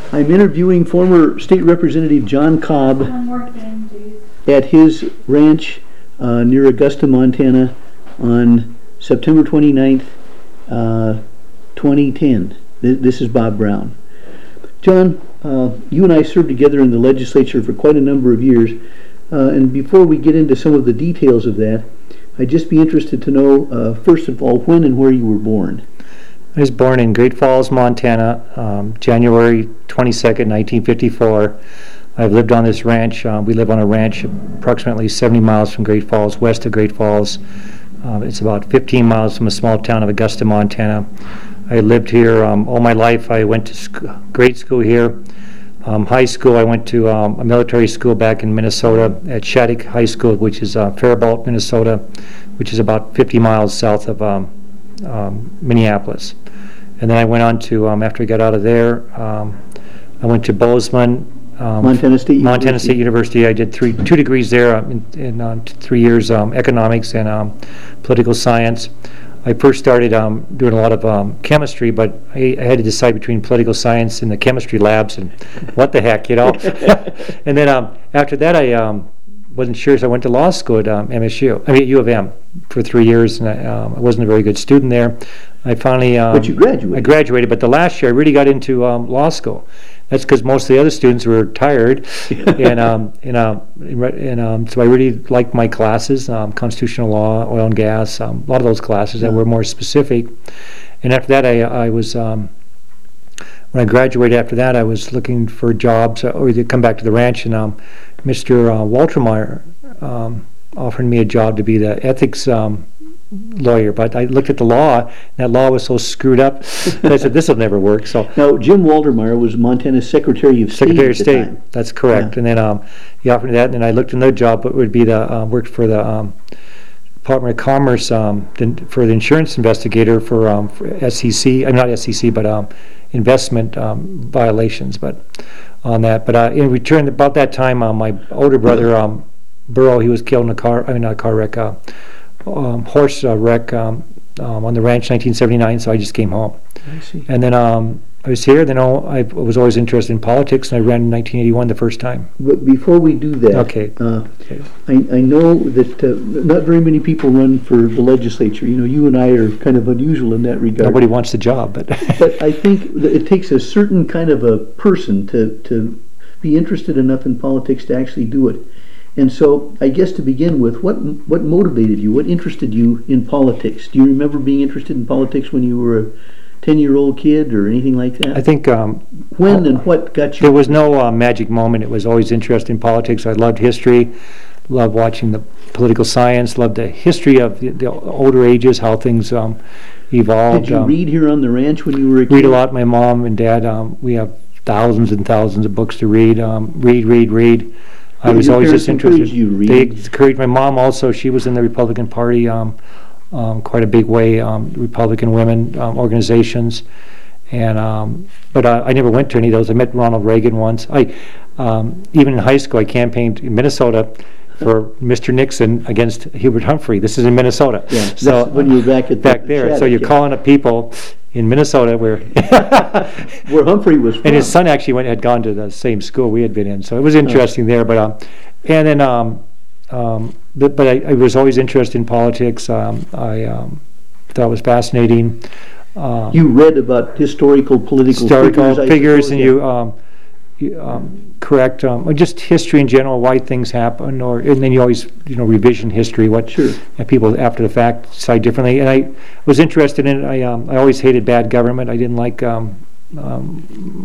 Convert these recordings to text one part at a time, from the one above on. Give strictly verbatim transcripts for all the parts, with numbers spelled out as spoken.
I'm interviewing former State Representative John Cobb One more thing, please. at his ranch uh, near Augusta, Montana on September twenty-ninth, uh, twenty ten. This is Bob Brown. John, uh, you and I served together in the legislature for quite a number of years, uh, and before we get into some of the details of that, I'd just be interested to know, uh, first of all, when and where you were born. I was born in Great Falls, Montana, um, January twenty-second, nineteen fifty-four. I've lived on this ranch. Uh, we live on a ranch approximately seventy miles from Great Falls, west of Great Falls. Uh, it's about fifteen miles from a small town of Augusta, Montana. I lived here um, all my life. I went to sc- grade school here. Um, high school, I went to um, a military school back in Minnesota at Shattuck High School, which is uh, Faribault, Minnesota, which is about fifty miles south of um, um, Minneapolis. And then I went on to, um, after I got out of there, um, I went to Bozeman, um, Montana State University. Montana State University. I did three, two degrees there um, in, in uh, t- three years, um, economics and um, political science. I first started um, doing a lot of um, chemistry, but I, I had to decide between political science and the chemistry labs, and what the heck, you know. And then um, after that, I um, wasn't sure, so I went to law school at um, M S U, I mean at U of M, for three years, and I, um, I wasn't a very good student there. I finally, um, But you graduated. I graduated, but the last year I really got into um, law school. That's because most of the other students were tired, and um, and, um, and um, so I really liked my classes, um, constitutional law, oil and gas, um, a lot of those classes that were more specific. And after that, I, I was, um, when I graduated after that, I was looking for jobs, or either come back to the ranch, and um, Mister Uh, Waltermeyer um, offered me a job to be the ethics um, lawyer, but I looked at the law, and that law was so screwed up that I said, this will never work. So Now, Jim Waltermeyer was Montana's Secretary of State Secretary at of the State, time. that's correct. Yeah. And then um, he offered me that, and then I looked another job, but would be the uh, worked for the um, Department of Commerce um, the, for the insurance investigator for, um, for S E C, I'm not S E C, but um, investment um, violations. But on that, but uh, in return, about that time, uh, my older brother um, Burrow, he was killed in a car, I mean not a car wreck, uh, um, horse uh, wreck um, um, on the ranch, nineteen seventy-nine. So I just came home. I see. And then um, I was here. Then oh, I was always interested in politics, and I ran in nineteen eighty-one the first time. But before we do that, Okay. uh, I, I know that uh, not very many people run for the legislature. You know, you and I are kind of unusual in that regard. Nobody wants the job, but But I think that it takes a certain kind of a person to, to be interested enough in politics to actually do it. And so, I guess to begin with, what what motivated you? What interested you in politics? Do you remember being interested in politics when you were a ten-year-old kid or anything like that? I think um, When and what got you? there was no uh, magic moment. It was always interest in politics. I loved history, loved watching the political science, loved the history of the, the older ages, how things um, evolved. Did you um, read here on the ranch when you were a kid? read a lot. My mom and dad, um, we have thousands and thousands of books to read. Um, read, read, read. I Did was your always parents just interested. encourage you to read? They encouraged my mom also. She was in the Republican Party um, um, quite a big way, um, Republican women um, organizations. And um, but I, I never went to any of those. I met Ronald Reagan once. I um, even in high school I campaigned in Minnesota for Mister Nixon against Hubert Humphrey. This is in Minnesota. Yeah, so that's when you were back at back the there. So Shattuck, you're yeah. calling up people in Minnesota where Where Humphrey was from. and his son actually went had gone to the same school we had been in, so it was interesting there. But um, and then um, um, but, but I, I was always interested in politics. Um, I um, thought it was fascinating. Um, You read about historical political historical figures, I figures, suppose, and yeah. you, um, you um, correct, um, or just history in general, why things happen, or and then you always you know revision history, what Sure. and people after the fact decide differently. And I was interested in it. I um, I always hated bad government. I didn't like um, um,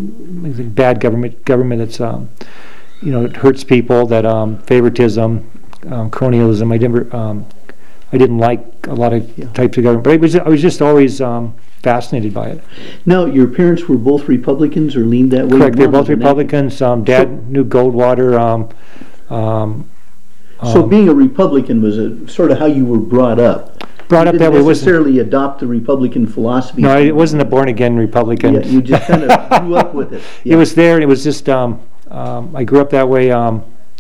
bad government government that's um, you know it hurts people, that um, favoritism, um, colonialism. I never um, I didn't like a lot of Yeah. types of government, but I was I was just always um, fascinated by it. Now, your parents were both Republicans or leaned that way? Correct, they're Your mom both was an Republicans. Um, Dad knew Goldwater. Um, um, activist. So um, being a Republican was a, sort of how you were brought up. brought You up that didn't way wasn't. necessarily adopt the Republican philosophy. No, it wasn't a born again Republican. Yeah, you just kind of grew up with it. It Yeah. was there, and it was just. Um, um, I grew up that way. Um,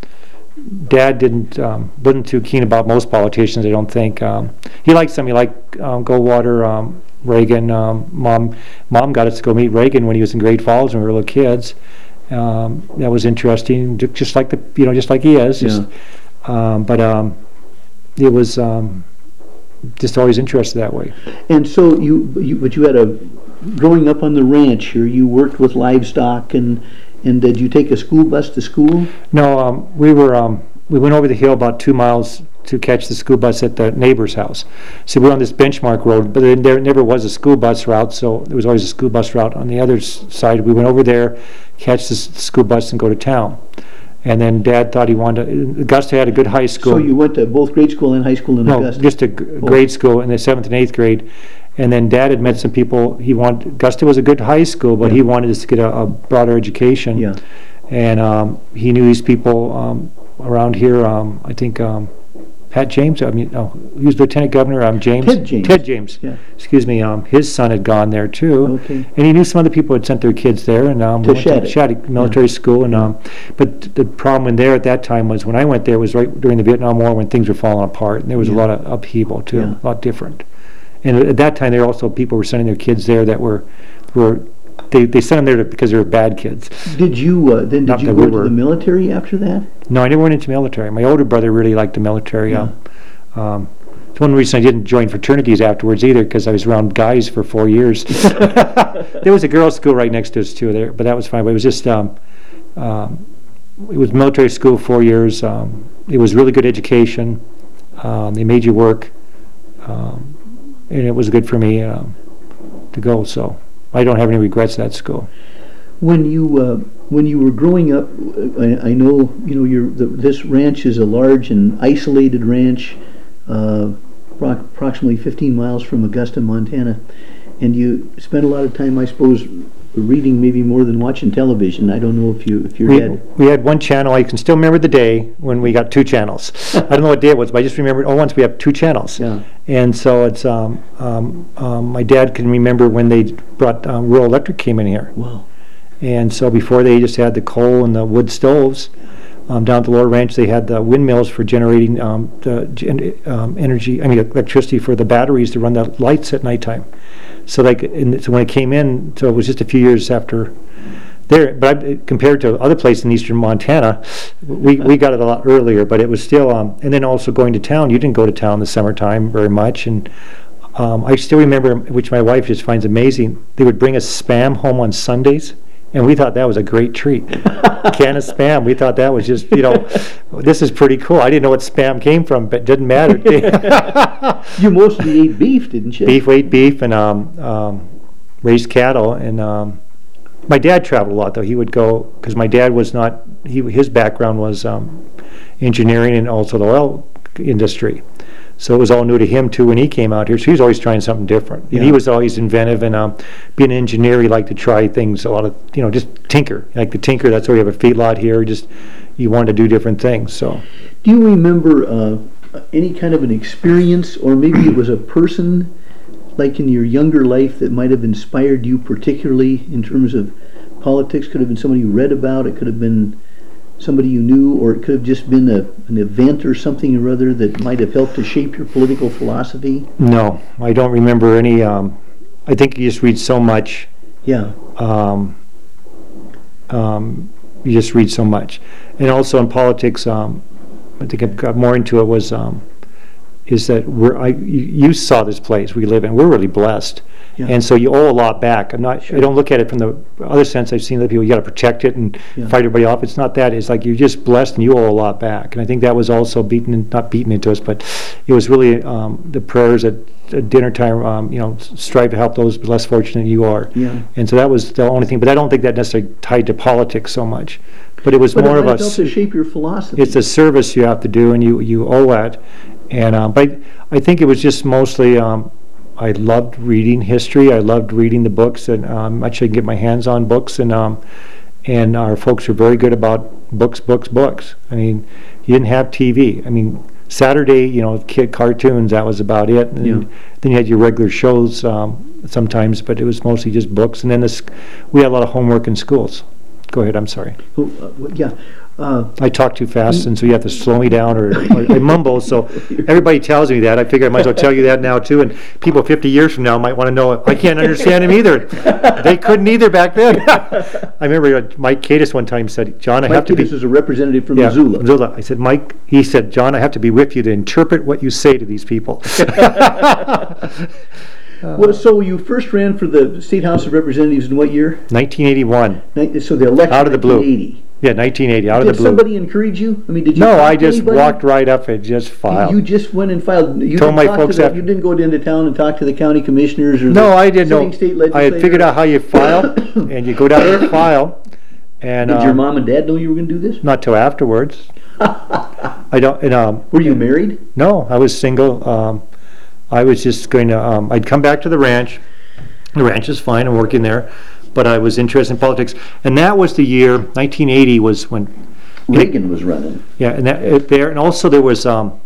Dad didn't um, wasn't too keen about most politicians. I don't think um, he liked some. He liked um, Goldwater, um, Reagan. Um, mom, mom got us to go meet Reagan when he was in Great Falls when we were little kids. Um, that was interesting, ju- just like the, you know, just like he is. Just, um, but um, it was um, just always interested that way. And so you, you, but you had a, growing up on the ranch here, you worked with livestock, and and did you take a school bus to school? No, um, we were um, we went over the hill about two miles to catch the school bus at the neighbor's house. So we were on this benchmark road, but there, there never was a school bus route, so there was always a school bus route on the other s- side. We went over there, catch the s- school bus, and go to town. And then Dad thought he wanted to, Augusta had a good high school. So you went to both grade school and high school in No, Augusta? just a g- grade school in the seventh and eighth grade. And then Dad had met some people. He wanted, Augusta was a good high school, but Yeah. he wanted us to get a, a broader education. Yeah. And um, he knew these people um, around here. Um, I think um, Pat James. I mean, no, he was Lieutenant Governor. Um, James. Ted James. Ted James. Yeah. Excuse me. Um, his son had gone there too. Okay. And he knew some other people had sent their kids there, and um, To we went Shattuck. to Shattuck Military School. And um, but the problem in there at that time was when I went there was right during the Vietnam War when things were falling apart, and there was Yeah. a lot of upheaval too, Yeah. a lot different. And at that time, there were also people were sending their kids there that were were they they sent them there to, because they were bad kids. Did you, uh, then Not did you that go we to were. the military after that? No, I never went into military. My older brother really liked the military. Yeah. Um, um, it's one reason I didn't join fraternities afterwards either, because I was around guys for four years. There was a girls' school right next to us too, there, but that was fine. But it was just, um, um, it was military school four years. Um, it was really good education. Um, they made you work, um, and it was good for me um, to go. So I don't have any regrets at that school. When you uh, when you were growing up, uh, I, I know you know your the, this ranch is a large and isolated ranch, uh, pro- approximately fifteen miles from Augusta, Montana, and you spent a lot of time, I suppose, reading maybe more than watching television. I don't know if you if your We, dad. we had one channel. I can still remember the day when we got two channels. I don't know what day it was, but I just remember, oh, once we have two channels. Yeah. And so it's, um, um, um, my dad can remember when they brought, um, rural electric came in here. Wow. And so before they just had the coal and the wood stoves, um, down at the Lower Ranch, they had the windmills for generating, um, the gen- um, energy, I mean, electricity for the batteries to run the lights at nighttime. So like, and so when it came in, so it was just a few years after there, but I, compared to other places in eastern Montana, we, we got it a lot earlier, but it was still, um, and then also going to town, you didn't go to town in the summertime very much, and um, I still remember, which my wife just finds amazing, they would bring us Spam home on Sundays, and we thought that was a great treat. A can of Spam, we thought that was just, you know, this is pretty cool. I didn't know what Spam came from, but it didn't matter. You mostly ate beef, didn't you? Beef, ate beef, and um, um, raised cattle. And um, my dad traveled a lot, though. He would go, because my dad was not, he his background was um, engineering and also the oil industry. So it was all new to him, too, when he came out here. So he was always trying something different. Yeah. And he was always inventive, and um, being an engineer, he liked to try things, a lot of, you know, just tinker. Like the tinker, that's why we have a feedlot here. Just, you wanted to do different things, so. Do you remember uh, any kind of an experience, or maybe it was a person, like in your younger life, that might have inspired you particularly in terms of politics? Could have been somebody you read about, it could have been somebody you knew, or it could have just been a, an event or something or other that might have helped to shape your political philosophy? No, I don't remember any. Um, I think you just read so much. Yeah. Um, um, you just read so much, and also in politics, um, I think I've got more into it. Was um, is that we're I you, you saw this place we live in. We're really blessed, Yeah. and so you owe a lot back. I'm not. Sure. I don't look at it from the other sense. I've seen other people. You got to protect it and Yeah. fight everybody off. It's not that. It's like you're just blessed and you owe a lot back. And I think that was also beaten, in, not beaten into us, but it was really um, the prayers at, at dinner time. Um, you know, strive to help those less fortunate than you are. Yeah. And so that was the only thing. But I don't think that necessarily tied to politics so much. But it was But more it of might a. have helped to shape your philosophy. It's a service you have to do, and you you owe that. And um, but I think it was just mostly. Um, I loved reading history. I loved reading the books, and um, actually get my hands on books. And um, and our folks were very good about books, books, books. I mean, you didn't have T V. I mean, Saturday, you know, kid cartoons. That was about it. And Yeah. then you had your regular shows um, sometimes, but it was mostly just books. And then this, we had a lot of homework in schools. Go ahead, I'm sorry. Oh, uh, what- yeah. Uh, I talk too fast, and so you have to slow me down, or, or I mumble, so everybody tells me that. I figure I might as well tell you that now, too, and people fifty years from now might want to know, I can't understand him either. They couldn't either back then. I remember uh, Mike Cadis one time said, John, I have Mike to be... This is a representative from Yeah, Missoula. Missoula. I said, Mike, he said, John, I have to be with you to interpret what you say to these people. Well, so you first ran for the State House of Representatives in what year? nineteen eighty-one. Ni- So the election Out of the blue. nineteen eighty. Yeah, nineteen eighty, out of Did the blue. somebody encourage you? I mean, did you? No, talk I to just anybody? walked right up and just You- filed. You just went and filed. You Told didn't my talk to folks the- after- You didn't go into town and talk to the county commissioners or No, the I didn't know. sitting state I legislator? had figured out how you file, and you go down there and file, and Did your um, mom and dad know you were going to do this? not till afterwards. I don't. And, um, Were you married? no, I was single. Um, I was just going to. Um, I'd come back to the ranch. The ranch is fine. I'm working there, but I was interested in politics, and that was the year nineteen eighty was when. Reagan was running. Yeah, and that it, there, and also there was. Um,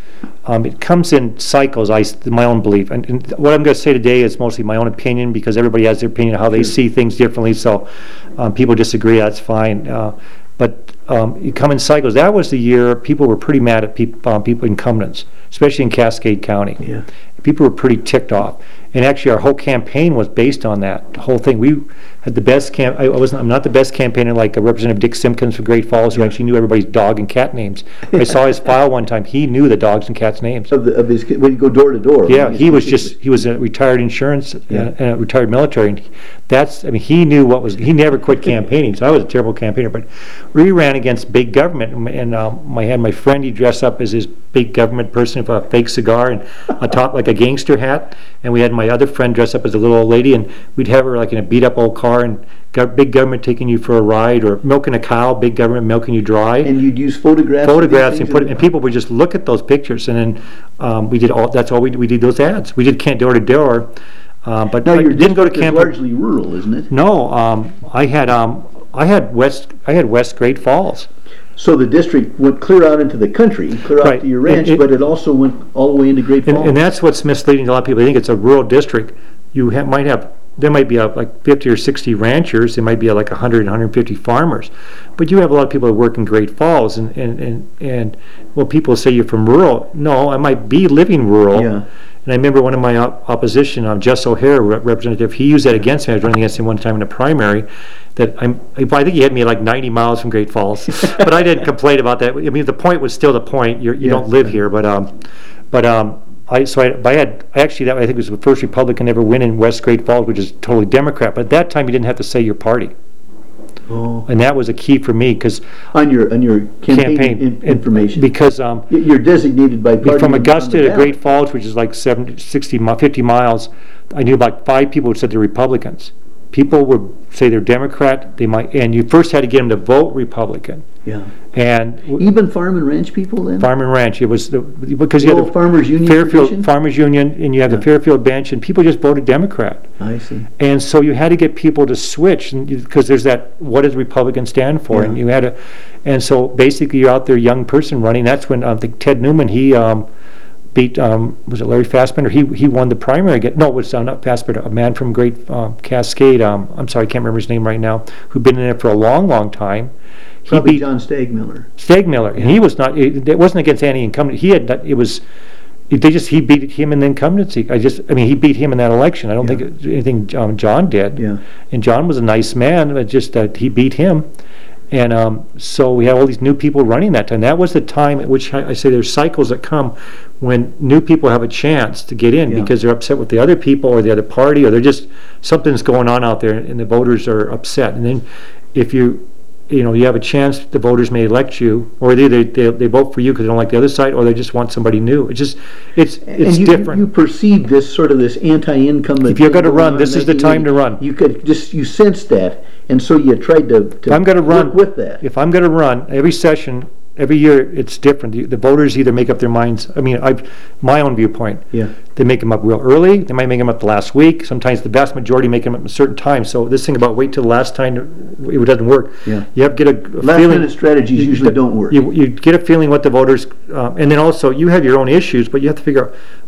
Um, it comes in cycles, I, s- my own belief. And, and what I'm going to say today is mostly my own opinion, because everybody has their opinion of how they Sure. see things differently. So um, people disagree, that's fine. Uh, but um, you come in cycles. That was the year people were pretty mad at peop, um, people incumbents, especially in Cascade County. Yeah. People were pretty ticked off. And actually, our whole campaign was based on that whole thing. We had the best camp. I wasn't. I'm not the best campaigner like uh, Representative Dick Simpkins from Great Falls, who Yeah. actually knew everybody's dog and cat names. I saw his file one time. He knew the dogs and cats' names. Of, the, of his, when you go door to door. Yeah, I mean, he was it's- just, he was a retired insurance, Yeah. and and a retired military, and that's, I mean, he knew what was, he never quit campaigning, so I was a terrible campaigner, but we ran against big government, and- and um, I had my friend, he dressed up as his big government person with a fake cigar and a top, like a gangster hat, and we had my other friend dress up as a little old lady, and we'd have her like in a beat-up old car, and got big government taking you for a ride, or milking a cow, big government milking you dry. And you'd use photographs. of these Photographs and things put it, and people would just look at those pictures, and then um, we did all. That's all we did. We did those ads. We did can't door to door, uh, but Now, I your didn't go to district is camp. largely rural, isn't it? No, um, I had um, I had West. I had West Great Falls. So the district went clear out into the country, clear out Right. to your ranch, It- it- but it also went all the way into Great And, Falls. and that's what's misleading to a lot of people. They think it's a rural district. You ha- might have, there might be uh like fifty or sixty ranchers, there might be uh like one hundred, one hundred fifty farmers, but you have a lot of people that work in Great Falls, and, and, and, and well, people say you're from rural. No, I might be living rural. Yeah. And I remember one of my op- opposition, um, Jess O'Hare, rep- representative, he used that against me. I was running against him one time in a primary, that I'm, I think he had me like ninety miles from Great Falls, but I didn't complain about that. I mean, the point was still the point. You're, you Yeah. don't live here, but um, but um, I so I, I had actually that I think was the first Republican ever win in West Great Falls, which is totally Democrat. But at that time, you didn't have to say your party, Oh. and that was a key for me because On your, on your campaign campaign in- information. because um, Y- You're designated by party. from on- on Augusta the to ballot. Great Falls, which is like seventy, sixty, mi- fifty miles, I knew about five people who said they're Republicans. People would say they're Democrat. They might, and you first had to get them to vote Republican. Yeah. And w- Even farm and ranch people then? Farm and Ranch, it was the, because you Little had the Farmers Union Fairfield tradition? Farmers Union, and you have the Yeah. Fairfield bench, and people just voted Democrat. I see. And so you had to get people to switch, because there's that, what does Republican stand for? And Yeah. you had to, and so basically you're out there, young person running. That's when I think Ted Newman, he um, beat, um, was it Larry Fassbender? He he won the primary. Again. No, it was uh, not Fassbender, a man from Great um, Cascade. Um, I'm sorry, I can't remember his name right now, who'd been in there for a long, long time. He Probably beat John Stagmiller. Stagmiller, and he was not, it, it wasn't against any incumbent. He had, not- it was, they just, he beat him in the incumbency. I just, I mean, he beat him in that election. I don't Yeah. think it- anything um, John did. Yeah. And John was a nice man, but just that he beat him. And um, so we had all these new people running that time. That was the time at which I, I say there's cycles that come when new people have a chance to get in Yeah. because they're upset with the other people or the other party, or they're just, something's going on out there and the voters are upset. And then if you, you know, you have a chance, the voters may elect you, or they they, they, they vote for you because they don't like the other side, or they just want somebody new. It's just, it's And it's you, you- different. you perceive this sort of this anti-incumbent. If you're thing gonna going run, on this in is the time to nineteen eighty. run. You could just, you sensed that, and so you tried to, to If I'm gonna run, work with that. if I'm gonna run, every session, every year, it's different. The, the voters either make up their minds, I mean, I, my own viewpoint, Yeah. they make them up real early, they might make them up the last week, sometimes the vast majority make them up at a certain time. So this thing about wait till the last time, it doesn't work. Yeah. You have to get a, a Last feeling. minute strategies usually don't work. You, you get a feeling what the voters, um, and then also, you have your own issues, but you have to figure out,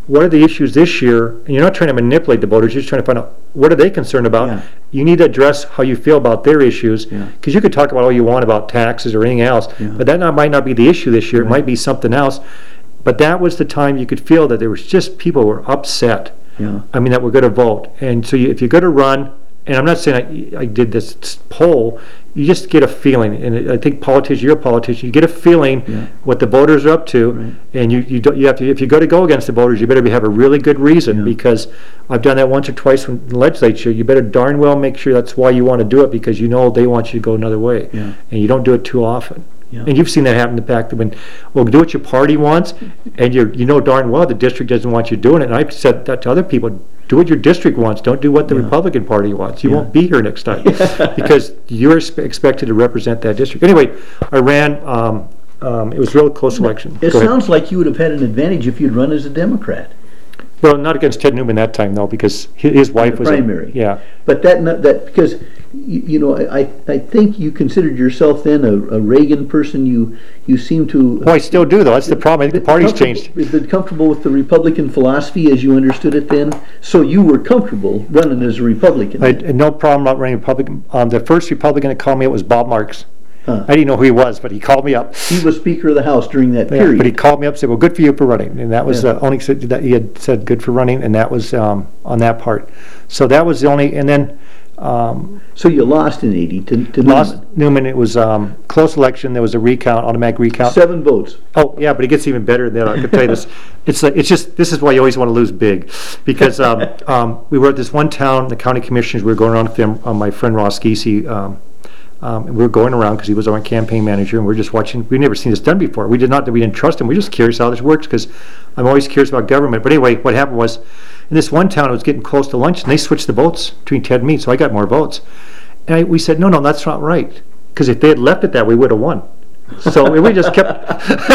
what are the issues this year? And you're not trying to manipulate the voters, you're just trying to find out, what are they concerned about? Yeah. You need to address how you feel about their issues, Yeah. because you could talk about all you want about taxes or anything else, Yeah. but that not, might not be the issue this year, it Right. might be something else. But that was the time you could feel that there was just, people were upset. Yeah. I mean, that were going to vote. And so you, if you're going to run, and I'm not saying I, I did this poll, you just get a feeling. And I think politicians, you're a politician, you get a feeling Yeah. what the voters are up to. Right. And you, you don't, you have to, if you're going to go against the voters, you better be, have a really good reason, Yeah. because I've done that once or twice in the legislature. You better darn well make sure that's why you want to do it, because you know they want you to go another way. Yeah. And you don't do it too often. Yeah. And you've seen that happen in the fact that when, well, do what your party wants, and you're, you know darn well the district doesn't want you doing it. And I've said that to other people, do what your district wants, don't do what the Yeah. Republican Party wants. You Yeah. won't be here next time, because you're spe- expected to represent that district. Anyway, I ran, um, um, it was a real close election. It Go ahead. sounds like you would have had an advantage if you'd run as a Democrat. Well, not against Ted Newman that time, though, because hi- his wife the was a- primary. yeah. But that, no- that, because, you, you know, I, I think you considered yourself then a, a Reagan person. You, you seem to. Well, I still do, though. That's the problem. I think the party's changed. You've been comfortable with the Republican philosophy as you understood it then? So you were comfortable running as a Republican? I had no problem not running Republican. Um, the first Republican that called me, it was Bob Marks. Huh. I didn't know who he was, but he called me up. He was Speaker of the House during that Yeah, period. but he called me up and said, well, good for you for running. And that was Yeah. the only, said that he had said good for running, and that was um, on that part. So that was the only, and then um, So you lost in eighty to, to lost Newman. Newman. It was um, close election. There was a recount, automatic recount. Seven votes. Oh, yeah, but it gets even better than that. I can tell you this. It's like, it's just, this is why you always want to lose big. Because um, um, we were at this one town, the county commissioners, we were going around with them, uh, my friend Ross Giese, um, um, and we were going around because he was our campaign manager, and we were just watching. We'd never seen this done before. We did not, we didn't trust him. We were just curious how this works, because I'm always curious about government. But anyway, what happened was, in this one town, it was getting close to lunch, and they switched the votes between Ted and me, so I got more votes. And I, we said, no, no, that's not right. Because if they had left it that way, we would have won. So we just kept.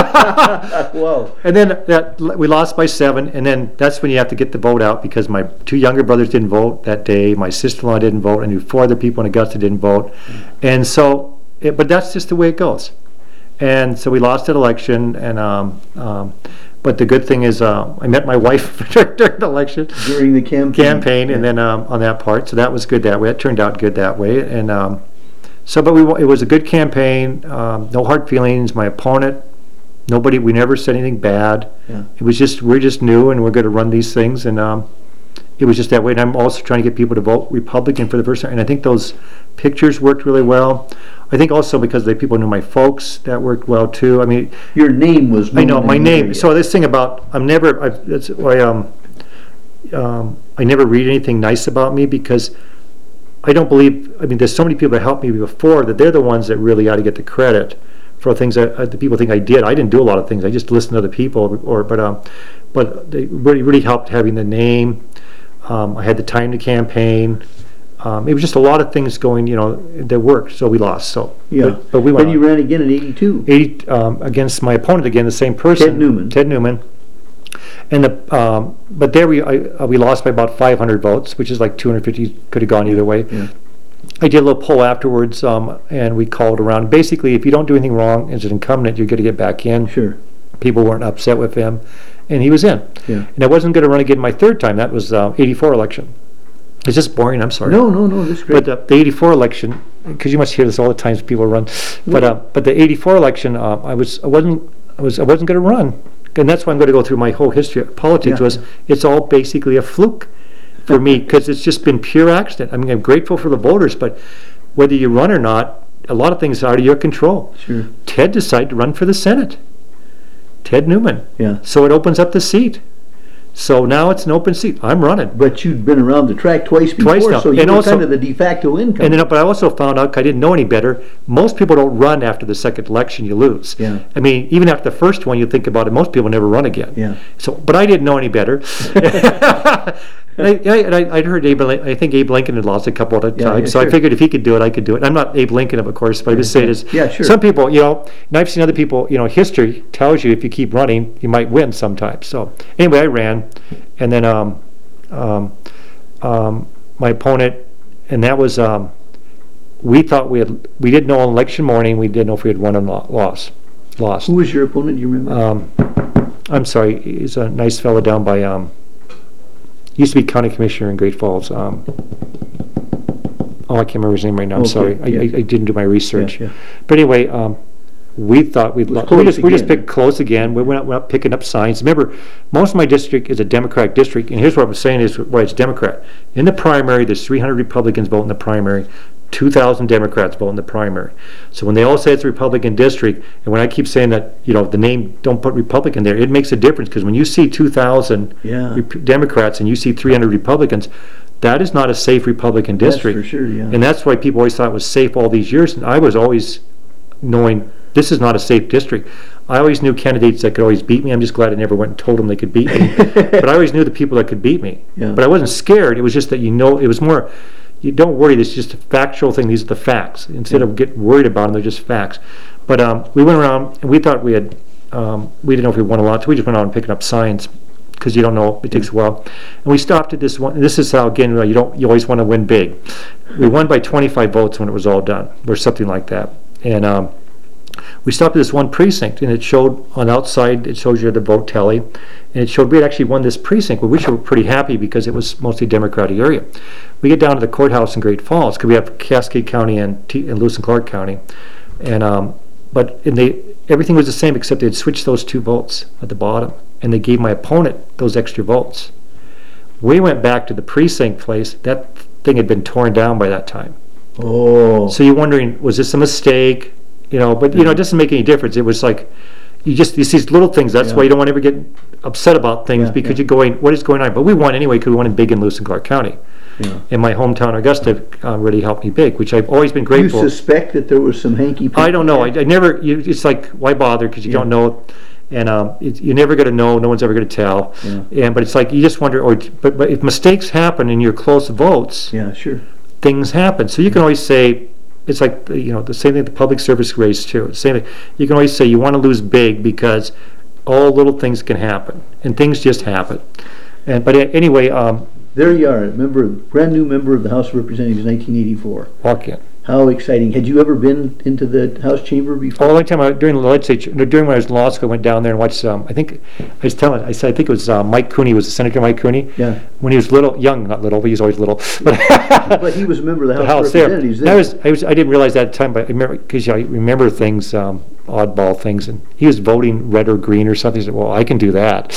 Whoa. And then that we lost by seven, and then that's when you have to get the vote out, because my two younger brothers didn't vote that day, my sister-in-law didn't vote, I knew four other people in Augusta didn't vote, and so, it, but that's just the way it goes. And so we lost that election, and um, um, but the good thing is uh, I met my wife during the election During the campaign. campaign, and then um, on that part, so that was good that way. It turned out good that way, and um, so, but we wa- it was a good campaign. Um, no hard feelings. My opponent, nobody. We never said anything bad. Yeah. It was just we're just new, and we're going to run these things, and um, it was just that way. And I'm also trying to get people to vote Republican for the first time, and I think those pictures worked really well. I think also because the people knew my folks, that worked well too. I mean, Your name was. I know known my in the name. area. So this thing about I'm never. I've, that's why um, um, I never read anything nice about me, because I don't believe. I mean, there's so many people that helped me before that they're the ones that really ought to get the credit for things that uh, the people think I did. I didn't do a lot of things. I just listened to other people. Or but um, but they really really helped having the name. Um, I had the time to campaign. Um, it was just a lot of things going, you know, that worked. So we lost. So Yeah. but, but we went Then you ran again in eighty-two. eighty um, against my opponent again, the same person, Ted Newman. Ted Newman, and the um, but there we I, uh, we lost by about five hundred votes, which is like two hundred fifty. Could have gone either way. Yeah. I did a little poll afterwards, um, and we called around. Basically, if you don't do anything wrong as an incumbent, you're going to get back in. Sure. People weren't upset with him, and he was in. Yeah. And I wasn't going to run again my third time. That was uh, eighty-four election. It's just boring. I'm sorry. No, no, no. That's great. But the, the eighty-four election, because you must hear this all the times people run. But uh, but the eighty-four election, uh, I was I wasn't I was I wasn't going to run, and that's why I'm going to go through my whole history of politics. Yeah. Was it's all basically a fluke for me, because it's just been pure accident. I mean, I'm grateful for the voters, but whether you run or not, a lot of things are out of your control. Sure. Ted decided to run for the Senate. Ted Newman. Yeah. So it opens up the seat. So now it's an open seat. I'm running. But you'd been around the track twice before, Twice now. so you And were also- kind of the de facto income. And then, but I also found out, 'cause I didn't know any better, most people don't run after the second election, you lose. Yeah. I mean, even after the first one, you think about it, most people never run again. Yeah. So, but I didn't know any better. And I, I, and I, I'd heard Abe, Lin- I think Abe Lincoln had lost a couple of Yeah, times, yeah, so sure. I figured if he could do it, I could do it. I'm not Abe Lincoln, of course, but I just say it is. Yeah, sure. Some people, you know, and I've seen other people, you know, history tells you if you keep running, you might win sometimes. So anyway, I ran, and then um, um, um, my opponent, and that was, um, we thought we had, we didn't know on election morning, we didn't know if we had won or lo- lost. Lost. Who was your opponent? Do you remember? Um, I'm sorry, he's a nice fellow down by, um, used to be county commissioner in Great Falls. Um, oh, I can't remember his name right now. I'm Okay, sorry. I, yeah. I, I didn't do my research. Yeah, yeah. But anyway, um, we thought we'd, was lo- we close just, we just again. picked close again. We went out, went out picking up signs. Remember, most of my district is a Democratic district, and here's what I'm saying is why it's Democrat. In the primary, there's three hundred Republicans vote in the primary, two thousand Democrats vote in the primary. So when they all say it's a Republican district, and when I keep saying that, you know, the name, don't put Republican there, it makes a difference, because when you see two thousand Yeah. Rep- Democrats and you see three hundred Republicans, that is not a safe Republican That's district. for sure, yeah. And that's why people always thought it was safe all these years, and I was always knowing this is not a safe district. I always knew candidates that could always beat me. I'm just glad I never went and told them they could beat me. But I always knew the people that could beat me. Yeah. But I wasn't scared. It was just that, you know, it was more, you don't worry, this is just a factual thing. These are the facts. Instead of getting worried about them, they're just facts. But um, we went around, and we thought we had, um, we didn't know if we won a lot, so we just went out and picking up signs, because you don't know, it takes a while. And we stopped at this one, and this is how, again, you don't, you always want to win big. We won by twenty-five votes when it was all done, or something like that. And um, we stopped at this one precinct, and it showed on the outside, it shows you the vote tally, and it showed we had actually won this precinct, which we were pretty happy because it was mostly Democratic area. We get down to the courthouse in Great Falls, because we have Cascade County and, T- and Lewis and Clark County, and um, but and they everything was the same except they had switched those two votes at the bottom, and they gave my opponent those extra votes. We went back to the precinct place. That thing had been torn down by that time. Oh. So you're wondering, was this a mistake? You know, but you know, it doesn't make any difference. It was like, you just, you see these little things. That's Yeah. why you don't want to ever get upset about things, Yeah, because yeah. you're going, what is going on? But we won anyway, because we won in big in Lewis and Clark County. Yeah. And my hometown, Augusta, uh, really helped me big, which I've always been You grateful. suspect that there was some hanky panky? I don't know. I, I never, you, it's like, why bother? Because you Yeah. don't know. And um, it, you're never going to know. No one's ever going to tell. Yeah. And But it's like, you just wonder, or but, but if mistakes happen in your close votes, Yeah, sure. things happen. So you can always say, it's like, you know, the same thing, the public service race too. Same thing. You can always say you want to lose big because all little things can happen, and things just happen. And but a- anyway, um, There you are, a member, brand new member of the House of Representatives, nineteen eighty-four. walk in. How exciting! Had you ever been into the House chamber before? Oh, one time I, during the legislature, no, during when I was in law school, I went down there and watched. Um, I think I was telling. I said I think it was uh, Mike Cooney. Was Senator Mike Cooney? Yeah. When he was little, young, not little, but he was always little. But But he was a member of the the House, house of there. Representatives And then. I was, I was, I didn't realize that at the time, but I remember because I remember things, um, oddball things, and he was voting red or green or something. He said, "Well, I can do that,"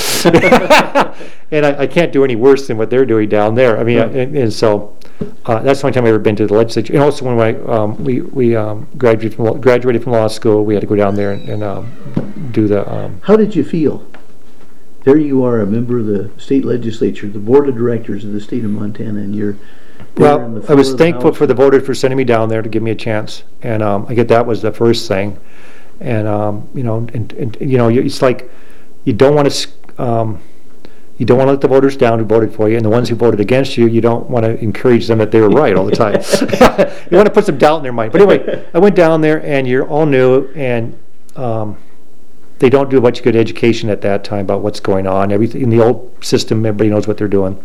and I, I can't do any worse than what they're doing down there. I mean, Right. and, and so uh, that's the only time I've ever been to the legislature. And also when I, um, we we um, graduated from law, graduated from law school, we had to go down there and, and um, do the. Um, How did you feel? There you are, a member of the state legislature, the board of directors of the state of Montana, and you're there on the Well, I floor was of the thankful House. for the voters for sending me down there to give me a chance, and um, I get that was the first thing, and um, you know, and, and you know, you- it's like you don't want to, um, you don't want to let the voters down who voted for you, and the ones who voted against you, you don't want to encourage them that they were right all the time. You want to put some doubt in their mind. But anyway, I went down there, and you're all new, and um, they don't do much good education at that time about what's going on. Everything in the old system, everybody knows what they're doing.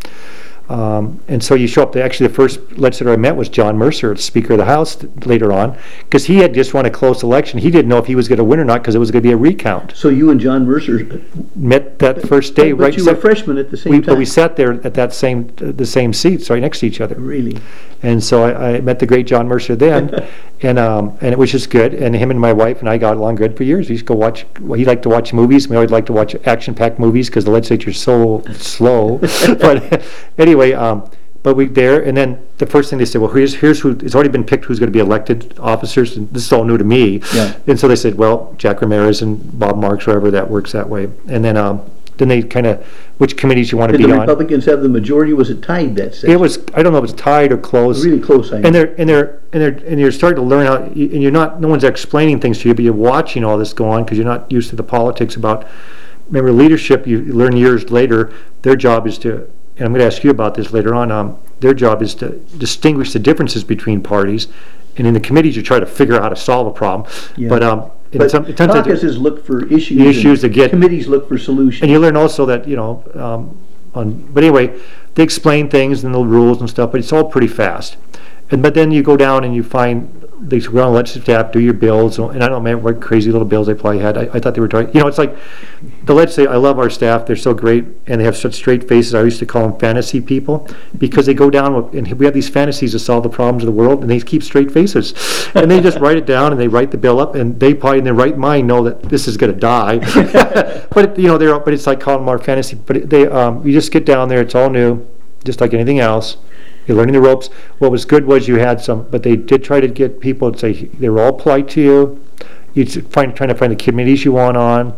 Um, and so you show up there. Actually, the first legislator I met was John Mercer, Speaker of the House, th- later on, because he had just won a close election. He didn't know if he was going to win or not because it was going to be a recount. So you and John Mercer, Met that first day, but right? you were sat- freshmen at the same we, time. but we sat there at that same, the same seats, right next to each other. Really? And so I, I met the great John Mercer then, and um, and it was just good. And him and my wife and I got along good for years. We used to go watch. Well, he liked to watch movies. We always liked to watch action-packed movies because the legislature's so slow. But anyway, um, but we there, and then the first thing they said, well, here's here's who. It's already been picked who's going to be elected officers. And this is all new to me. Yeah. And so they said, well, Jack Ramirez and Bob Marks, wherever that works that way. And then um, then they kind of which committees you want to Did be the on. Republicans have the majority? Was it tied that session? It was, I don't know if it's tied or close. Really close, I know. And they're, and they're, and they're, and you're starting to learn how, and you're not, no one's explaining things to you, but you're watching all this go on because you're not used to the politics about, remember leadership, you learn years later, their job is to, and I'm going to ask you about this later on, um, their job is to distinguish the differences between parties, and in the committees you try to figure out how to solve a problem. Yeah. But, um, in But some, sometimes, caucuses look for issues. Issues and that get- Committees look for solutions. and you learn also that, you know, um, on, but anyway, they explain things and the rules and stuff, but it's all pretty fast. And but then you go down and you find they said, well, let staff do your bills, and I don't know what crazy little bills they probably had. I, I thought they were trying, you know, it's like, the legislature, I love our staff, they're so great, and they have such straight faces. I used to call them fantasy people, because they go down, with, and we have these fantasies to solve the problems of the world, and they keep straight faces. And they just write it down, and they write the bill up, and they probably in their right mind know that this is gonna die. But, you know, they're, but it's like calling them our fantasy, but it- they, um, you just get down there, it's all new, just like anything else. You're learning the ropes. What was good was you had some, but they did try to get people to say, they were all polite to you. You'd find, trying to find the committees you want on.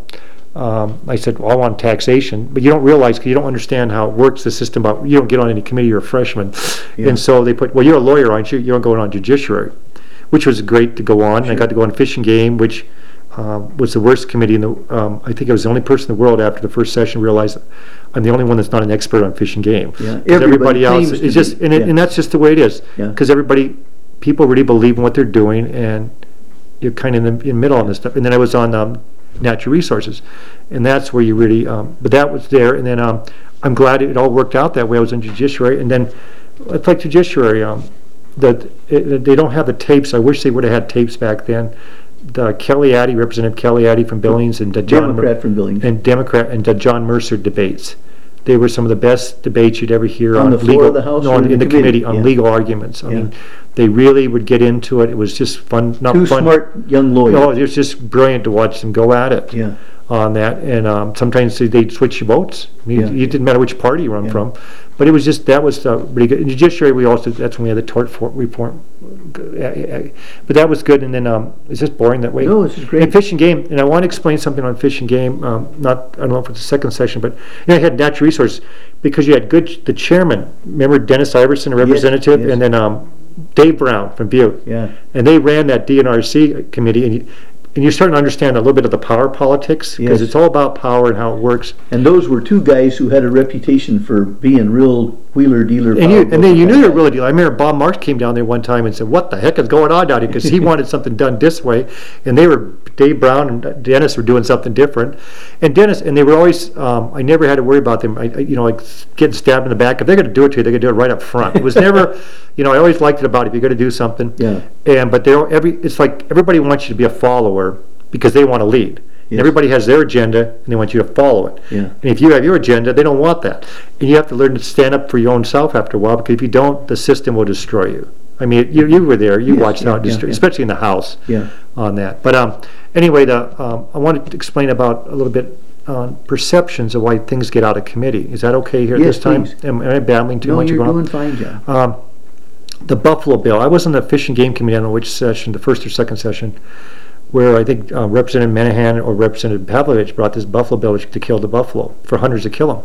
Um, I said, well, I want taxation, but you don't realize, because you don't understand how it works, the system, about, you don't get on any committee, you're a freshman. Yeah. And so they put, well, you're a lawyer, aren't you? You're going on judiciary, which was great to go on. Sure. I got to go on Fish and Game, which um, was the worst committee in the, um, I think I was the only person in the world after the first session realized I'm the only one that's not an expert on Fish and Game. Yeah. 'Cause Everybody everybody else claims to is just, be, and, it, yeah. and that's just the way it is. Yeah. Because everybody, people really believe in what they're doing, and you're kind of in the, in the middle on this stuff. And then I was on um, Natural Resources, and that's where you really, um, but that was there. And then um, I'm glad it all worked out that way. I was in Judiciary, and then it's like Judiciary, um, the, it, they don't have the tapes. I wish they would have had tapes back then. The Kelly Addy, Representative Kelly Addy from Billings, and the John Mer- Democrat from Billings. and Democrat and the John Mercer debates. They were some of the best debates you'd ever hear On on, the floor legal, of the House no, or on- in in the the committee, committee? on Yeah. legal arguments. I Yeah. mean, they really would get into it. It was just fun, not Two fun. smart young lawyers. Oh, it was just brilliant to watch them go at it. Yeah. On that, and um, sometimes they- they'd switch your votes. I mean, Yeah. it didn't matter which party you run Yeah. from, but it was just, that was uh, really good. In Judiciary, we also, that's when we had the tort for, reform, uh, uh, but that was good. And then um, it's just boring that way. No, this is great. And Fish and Game, and I want to explain something on Fish and Game. Um, not, I don't know if it's the second session, but you know, I had Natural Resources because you had good. The chairman, remember Dennis Iverson, a representative, yes. and then um, Dave Brown from Butte. Yeah. And they ran that D N R C committee, and you, and you're starting to understand a little bit of the power politics, because Yes. it's all about power and how it works. And those were two guys who had a reputation for being real wheeler dealer. And you, power and then you broker knew they were guys. really deal. I remember Bob Marks came down there one time and said, "What the heck is going on down here?" Because he wanted something done this way, and they were Dave Brown and Dennis were doing something different. And Dennis, and they were always. Um, I never had to worry about them. I, I, you know, like getting stabbed in the back. If they're going to do it to you, they're going to do it right up front. It was never, you know, I always liked it about if you're going to do something. Yeah. And but they're every. It's like everybody wants you to be a follower because they want to lead. And Yes. everybody has their agenda, and they want you to follow it. Yeah. And if you have your agenda, they don't want that. And you have to learn to stand up for your own self after a while, because if you don't, the system will destroy you. I mean, you, you were there, you Yes, watched how it yeah, destroyed, yeah. especially in the House Yeah. on that. But um, anyway, the um, I wanted to explain about a little bit on perceptions of why things get out of committee. Is that okay here Yes, this time? please. Am, am I babbling too No, much? you're about- doing fine, John. um, the Buffalo Bill. I was on the Fish and Game Committee. I don't know which session, the first or second session, where I think uh, Representative Menahan or Representative Pavlovich brought this buffalo bill which, to kill the buffalo, for hunters to kill them.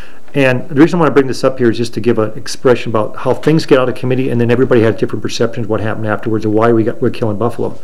And the reason I want to bring this up here is just to give an expression about how things get out of committee, and then everybody has different perceptions of what happened afterwards and why we got, we're killing buffalo.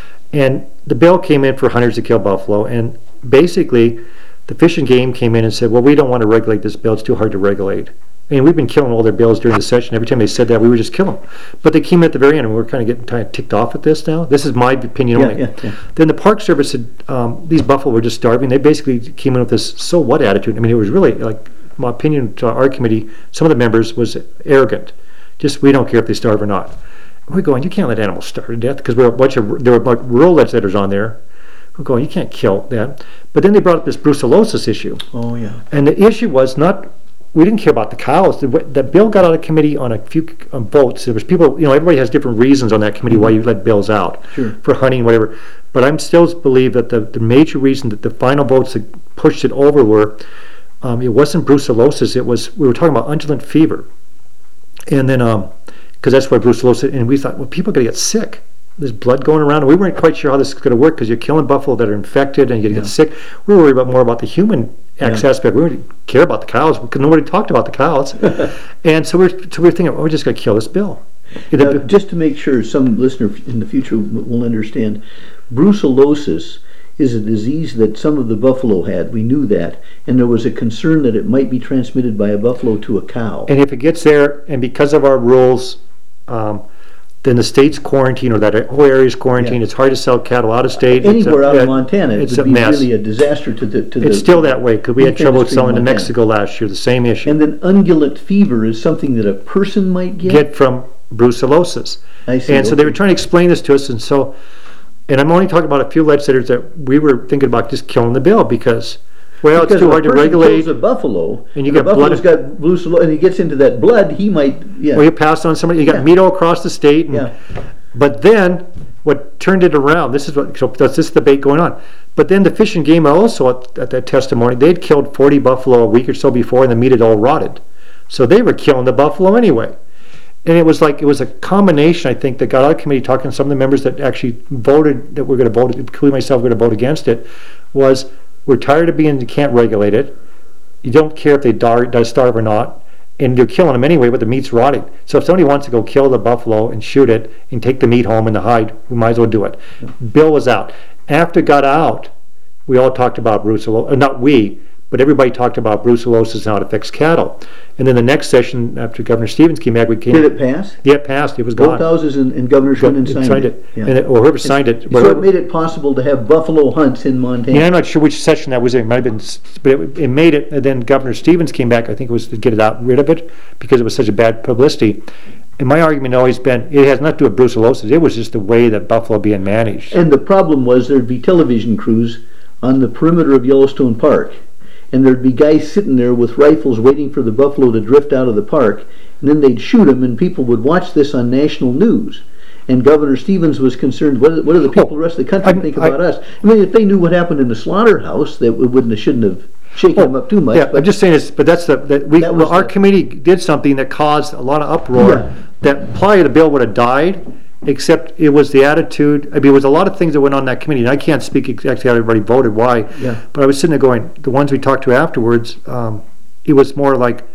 And the bill came in for hunters to kill buffalo, and basically the Fish and Game came in and said, well, we don't want to regulate this bill, it's too hard to regulate. And we've been killing all their bills during the session. Every time they said that, we would just kill them. But they came in at the very end, and we're kind of getting kind of ticked off at this now. This is my opinion Yeah, only. yeah, yeah. Then the Park Service said um, these buffalo were just starving. They basically came in with this so what attitude. I mean, it was really, like, my opinion to our committee, some of the members was arrogant. Just, we don't care if they starve or not. And we're going, you can't let animals starve to death, because we're a bunch of, there were like rural legislators on there. We're going, you can't kill that. But then they brought up this brucellosis issue. Oh, yeah. And the issue was not, we didn't care about the cows. The, the bill got out of committee on a few um, votes. There was people, you know, everybody has different reasons on that committee why you let bills out. Sure. For hunting, whatever. But I'm still believe that the, the major reason that the final votes that pushed it over were, um, it wasn't brucellosis, it was, we were talking about undulant fever. And then, um, because that's why brucellosis, and we thought, well, people are going to get sick. There's blood going around, and we weren't quite sure how this is going to work, because you're killing buffalo that are infected and you're going to Yeah. get sick. We were worried about more about the human Yeah. aspect. We didn't care about the cows, because nobody talked about the cows. And so we're, so we're thinking, oh, we're just going to kill this bill. Now, just to make sure some listener in the future will understand, brucellosis is a disease that some of the buffalo had. We knew that. And there was a concern that it might be transmitted by a buffalo to a cow. And if it gets there, and because of our rules, um, then the state's quarantine, or that whole area's quarantine. Yeah. It's hard to sell cattle out of state. It's a- Anywhere out yeah, of Montana, it it's would a be mess. really a disaster to the to the. It's still that way, because we had beef trouble industry in selling to Montana. Mexico last year, the same issue. And then ungulant fever is something that a person might get. Get from brucellosis. I see, And so they were okay. trying to explain this to us, and so, and I'm only talking about a few legislators that we were thinking about just killing the bill because, well, Because it's too if hard a to person regulate. kills a buffalo, and you the get blood- buffalo's got brucelo, and he gets into that blood, he might, yeah. Well, you pass on somebody, you got Yeah. Mito across the state. And, Yeah. But then, what turned it around, this is what, so that's this debate going on. But then the Fish and Game also, at, at that testimony, they'd killed forty buffalo a week or so before, and the meat had all rotted. So they were killing the buffalo anyway. And it was like, it was a combination, I think, that got out of committee, talking to some of the members that actually voted, that we're going to vote, including myself, going to vote against it, was we're tired of being, you can't regulate it. You don't care if they die, die starve or not. And you're killing them anyway, but the meat's rotting. So if somebody wants to go kill the buffalo and shoot it and take the meat home and the hide, we might as well do it. Bill was out. After it got out, we all talked about brucellosis, uh, not we, but everybody talked about brucellosis and how it affects cattle. And then the next session, after Governor Stevens came back, we came. Did it pass? Yeah, it passed. It was Both gone. houses and, and Governor Swindon signed, Signed it. it. Yeah. And it- or whoever signed it. So whatever- it made it possible to have buffalo hunts in Montana. Yeah, I'm not sure which session that was in. It might have been, s- but it, it made it. And then Governor Stevens came back. I think it was to get it out, rid of it, because it was such a bad publicity. And my argument always been, it has nothing to do with brucellosis. It was just the way that buffalo being managed. And the problem was there'd be television crews on the perimeter of Yellowstone Park, and there'd be guys sitting there with rifles waiting for the buffalo to drift out of the park, and then they'd shoot them, and people would watch this on national news. And Governor Stevens was concerned, what, do- what do the people, the rest of the country I- think I- about us? I mean, if they knew what happened in the slaughterhouse, they wouldn't have, shouldn't have shaken them up too much. Yeah, but I'm just saying this, but that's the, that we, That was our the- committee did something that caused a lot of uproar, Yeah. that probably the bill would have died, except it was the attitude, I mean, it was a lot of things that went on in that committee, and I can't speak exactly how everybody voted, why. Yeah. But I was sitting there going, the ones we talked to afterwards, um, it was more like,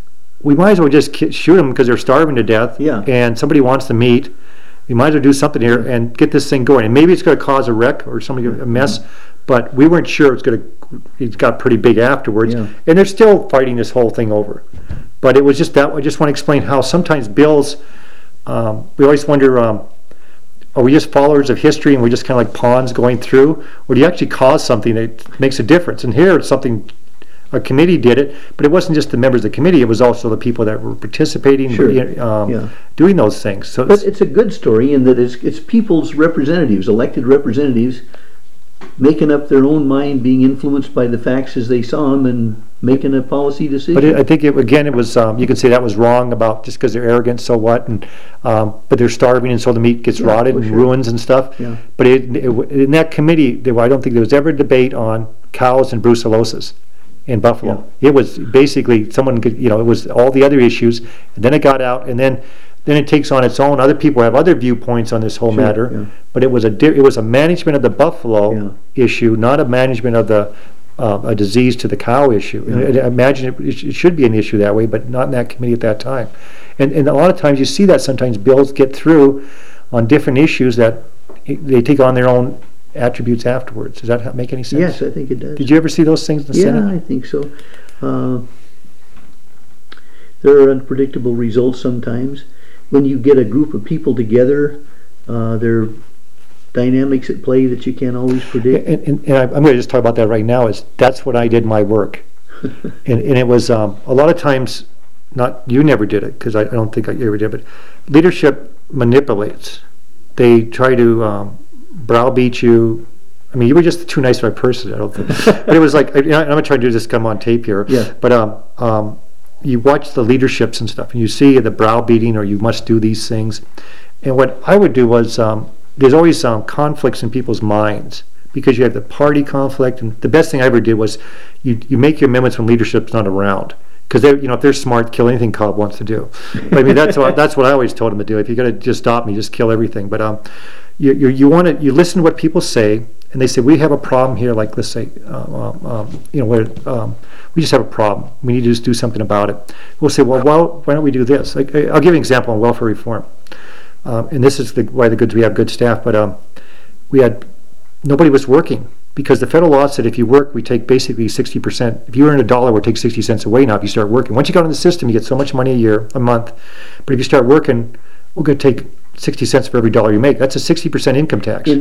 we might as well just ki- shoot them because they're starving to death. Yeah. And somebody wants the meat. We might as well do something here and get this thing going. And maybe it's going to cause a wreck or somebody a mess, but we weren't sure it was going to. It got pretty big afterwards, Yeah. and they're still fighting this whole thing over. But it was just that. I just want to explain how sometimes bills. Um, we always wonder. Um, are we just followers of history and we're just kind of like pawns going through, or do you actually cause something that makes a difference? And here, it's something. A committee did it, but it wasn't just the members of the committee, it was also the people that were participating, Sure. um, Yeah. doing those things. So But it's, it's a good story in that it's, it's people's representatives, elected representatives, making up their own mind, being influenced by the facts as they saw them, and making a policy decision. but it, I think it, again, it was, um, you can say that was wrong about just because they're arrogant, so what? And um, but they're starving, and so the meat gets Yeah, rotted for and sure. ruins and stuff. Yeah. But it, it, in that committee, there, were- I don't think there was ever a debate on cows and brucellosis in Buffalo. It was basically someone could, you know, it was all the other issues, and then it got out, and then then it takes on its own. Other people have other viewpoints on this whole Sure, matter, yeah. but it was a di- it was a management of the buffalo Yeah. issue, not a management of the uh, a disease to the cow issue. Yeah. And I imagine it, it sh- it should be an issue that way, but not in that committee at that time. And and a lot of times you see that sometimes bills get through on different issues that i- they take on their own attributes afterwards. Does that ha- make any sense? Yes, I think it does. Did you ever see those things in the Yeah, Senate? I think so. Uh, there are unpredictable results sometimes. When you get a group of people together, uh, there are dynamics at play that you can't always predict. And, and, and I, I'm going to just talk about that right now. Is that's when I did my work, and and it was um, a lot of times, not you never did it because I, I don't think I ever did, but leadership manipulates. They try to um, browbeat you. I mean, you were just too nice of a person. I don't think, but it was like I, I'm going to try to do this. Come on tape here. Yeah. But um, um, you watch the leaderships and stuff, and you see the browbeating, or you must do these things. And what I would do was, um, there's always um, conflicts in people's minds because you have the party conflict. And the best thing I ever did was, you you make your amendments when leadership's not around. Because they, you know, if they're smart, kill anything Cobb wants to do. But I mean, that's what that's what I always told them to do. If you're going to just stop me, just kill everything. But um, you you, you want to you listen to what people say, and they say we have a problem here. Like let's say, uh, um, um, you know, where um, we just have a problem. We need to just do something about it. We'll say, well, well, why don't we do this? Like, I'll give you an example on welfare reform. Um, and this is the, why the goods we have good staff. But um, we had nobody was working. Because the federal law said if you work, we take basically sixty percent. If you earn a dollar, we'll take sixty cents away now if you start working. Once you got in the system, you get so much money a year, a month. But if you start working, we're going to take sixty cents for every dollar you make. That's a sixty percent income tax. In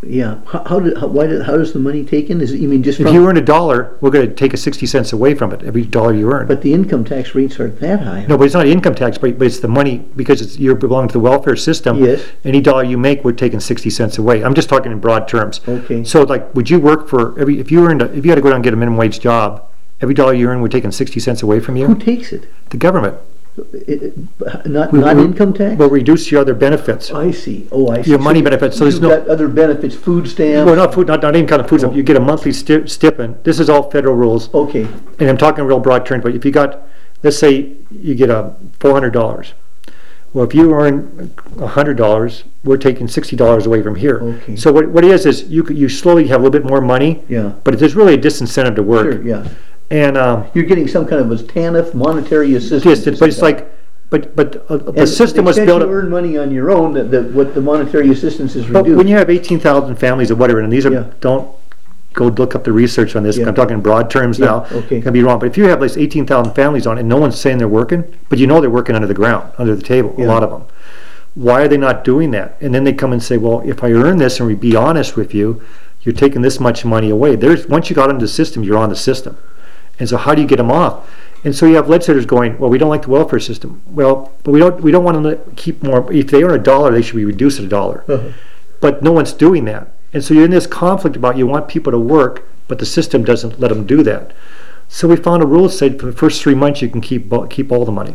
Yeah, how, how, did, how, why did, how does the money taken? Is it, you mean just If from, you earn a dollar, we're gonna take a sixty cents away from it, every dollar you earn. but the income tax rates aren't that high. No, but it's not income tax, but, but it's the money, because it's, you belong to the welfare system. Yes. Any dollar you make, we're taking sixty cents away. I'm just talking in broad terms. Okay. So like, would you work for, every, if you earned, a- if you had to go down and get a minimum wage job, every dollar you earn, we're taking sixty cents away from Who you? takes it? The government. It- it- Not, We- not we- income tax? Will reduce your other benefits. I see, oh, I see. Your money So benefits, so there's you've no- got other benefits, food stamps? Well, not food, not, not any kind of food, Oh. stamp. You get a monthly sti- stipend. This is all federal rules. Okay, And I'm talking real broad terms, but if you got, let's say you get a four hundred dollars. Well, if you earn a hundred dollars, we're taking sixty dollars away from here. Okay. So what, what it is, is you, could- you slowly have a little bit more money, yeah, but there's really a disincentive to work. sure, yeah. And, um, You're getting some kind of a TANF monetary assistance. distance, but it's like, but, but uh, the And system was the built extent you up. earn money on your own, that, that what the monetary assistance is But when reduced. you have eighteen thousand families or whatever, and these Yeah. are, don't go look up the research on this, Yeah. I'm talking in broad terms Yeah, now. okay. Can be wrong, but if you have like eighteen thousand families on it and no one's saying they're working, but you know they're working under the ground, under the table, a Yeah. lot of them. Why are they not doing that? And then they come and say, well, if I earn this and we be honest with you, you're taking this much money away. There's, once you got into the system, you're on the system. And so how do you get them off? And so you have legislators going, well, we don't like the welfare system. Well, but we don't, we don't want them to keep more, if they earn a dollar, they should be reduced at a dollar. Uh-huh. But no one's doing that. And so you're in this conflict about you want people to work, but the system doesn't let them do that. So we found a rule that said for the first three months you can keep bo- keep all the money.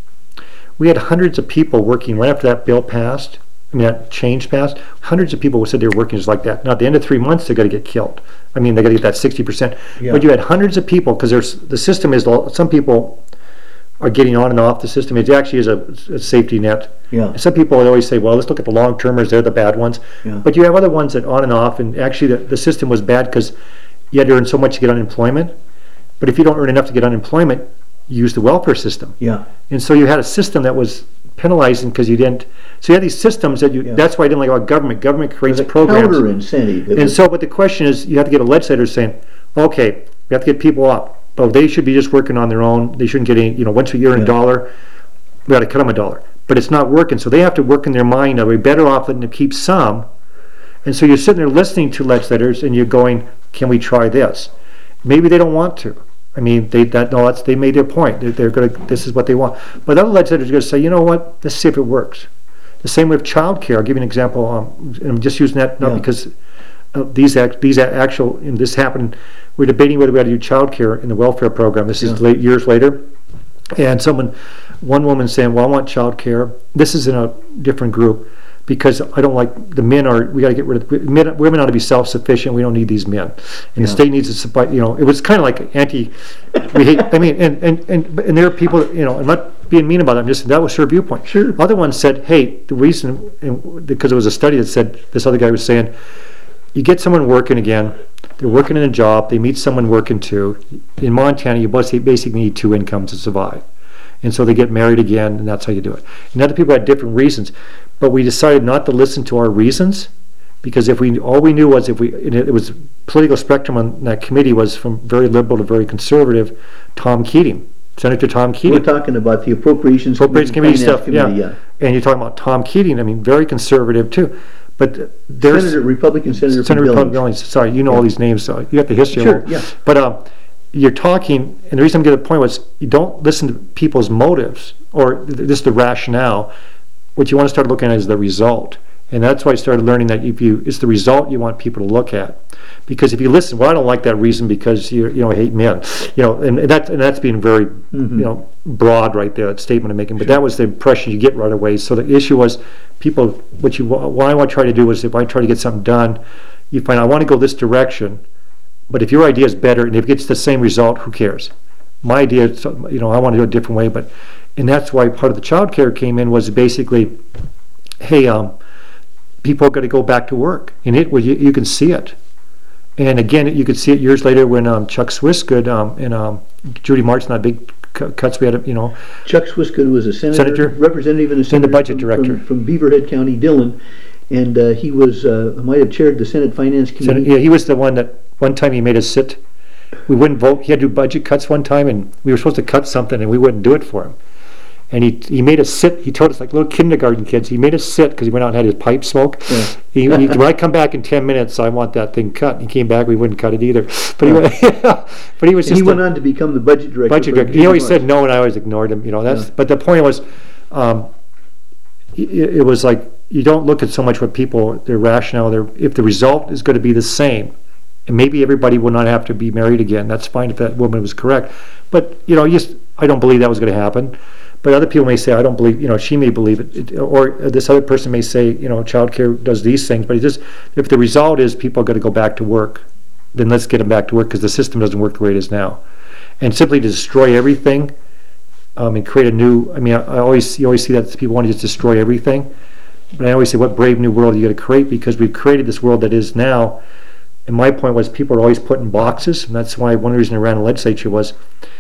We had hundreds of people working right after that bill passed, I mean that change passed, hundreds of people who said they were working just like that. Now at the end of three months they're going to get killed. I mean they got to get that sixty percent. Yeah. But you had hundreds of people, because there's the system is, some people are getting on and off the system. It actually is a, a safety net. Yeah, Some people would always say, well, let's look at the long-termers, they're the bad ones. Yeah. But you have other ones that on and off, and actually the, the system was bad because you had to earn so much to get unemployment. But if you don't earn enough to get unemployment, you use the welfare system. yeah, And so you had a system that was penalizing because you didn't, so you had these systems that you, Yeah. that's why I didn't like about government. Government creates there's a programs. counter incentive. And so, but the question is, you have to get a legislator saying, okay, we have to get people up, but they should be just working on their own. They shouldn't get any, you know, once we earn Yeah. a dollar, we got to cut them a dollar. But it's not working, so they have to work in their mind, are we better off than to keep some? And so you're sitting there listening to legislators and you're going, can we try this? Maybe they don't want to. I mean, they that no, that's they made their point. They're, they're gonna. This is what they want. But other legislators are going to say, you know what? Let's see if it works. The same with child care. I'll give you an example. Um, and I'm just using that not Yeah. because of these act, these a- actual. And this happened. We're debating whether we had to do child care in the welfare program. This is Yeah. late years later. And someone, one woman saying, well, I want child care. This is in a different group because I don't like the men are, we got to get rid of, the, men, women ought to be self-sufficient. We don't need these men. And Yeah. the state needs to supply, you know, it was kind of like anti, we hate, I mean, and, and, and, and there are people, that, you know, I'm not being mean about it, I'm just, that was her viewpoint. Sure. Other ones said, hey, the reason, and because there was a study that said, this other guy was saying, you get someone working again, they're working in a job, they meet someone working too. In Montana, you basically need two incomes to survive. And so they get married again, and that's how you do it. And other people had different reasons. But we decided not to listen to our reasons, because if we, all we knew was if we, and it was political spectrum on that committee was from very liberal to very conservative, Tom Keating, Senator Tom We're Keating. talking about the Appropriations Appropriations Committee Finance stuff, yeah. Committee, And you're talking about Tom Keating, I mean, very conservative too. But there's... Senator, Republican Senator Senator from Republican, Billings. sorry, you know all these names, so you got the history. Sure, of yeah. them. But um, you're talking, and the reason I'm getting the point was, you don't listen to people's motives, or th- this is the rationale. What you want to start looking at is the result. And that's why I started learning that if you, it's the result you want people to look at. Because if you listen, well, I don't like that reason because you you know hate men, you know, and, and that and that's being very Mhm. you know broad right there, that statement I'm making. But that was the impression you get right away. So the issue was, people, what you what I want to try to do is, if I try to get something done, you find I want to go this direction, but if your idea is better and if it gets the same result, who cares? My idea, is, you know, I want to do it a different way, but and that's why part of the child care came in was basically, hey, um. people are going to go back to work, and it well, you, you can see it. And again, you could see it years later when um, Chuck Swissgood um, and um, Judy Martin, that big cu- cuts we had, you know. Chuck Swissgood was a senator, Senator. representative and a senator the budget from, director. From, from Beaverhead County, Dillon, and uh, he was uh, might have chaired the Senate Finance Committee. Sen- yeah, he was the one that one time he made us sit. We wouldn't vote. He had to do budget cuts one time, and we were supposed to cut something, and we wouldn't do it for him. And he, he made us sit, he told us like little kindergarten kids, he made us sit because he went out and had his pipe smoke. Yeah. He, he, when I come back in ten minutes, I want that thing cut. And he came back, we wouldn't cut it either. But he, went, but he was And just he went a on to become the budget director. budget for director. He always Marsh. said no, and I always ignored him. You know, that's. Yeah. But the point was, um, it, it was like you don't look at so much what people their rationale. Their if the result is going to be the same, and maybe everybody will not have to be married again. That's fine if that woman was correct. But you know, just I don't believe that was going to happen. But other people may say, I don't believe, you know, she may believe it, it, or this other person may say, you know, childcare does these things. But it just, if the result is people are going to go back to work, then let's get them back to work because the system doesn't work the way it is now. And simply to destroy everything um, and create a new, I mean, I, I always, you always see that people want to just destroy everything. But I always say, what brave new world are you going to create? Because we've created this world that is now. And my point was, people are always put in boxes, and that's why one reason I ran the legislature was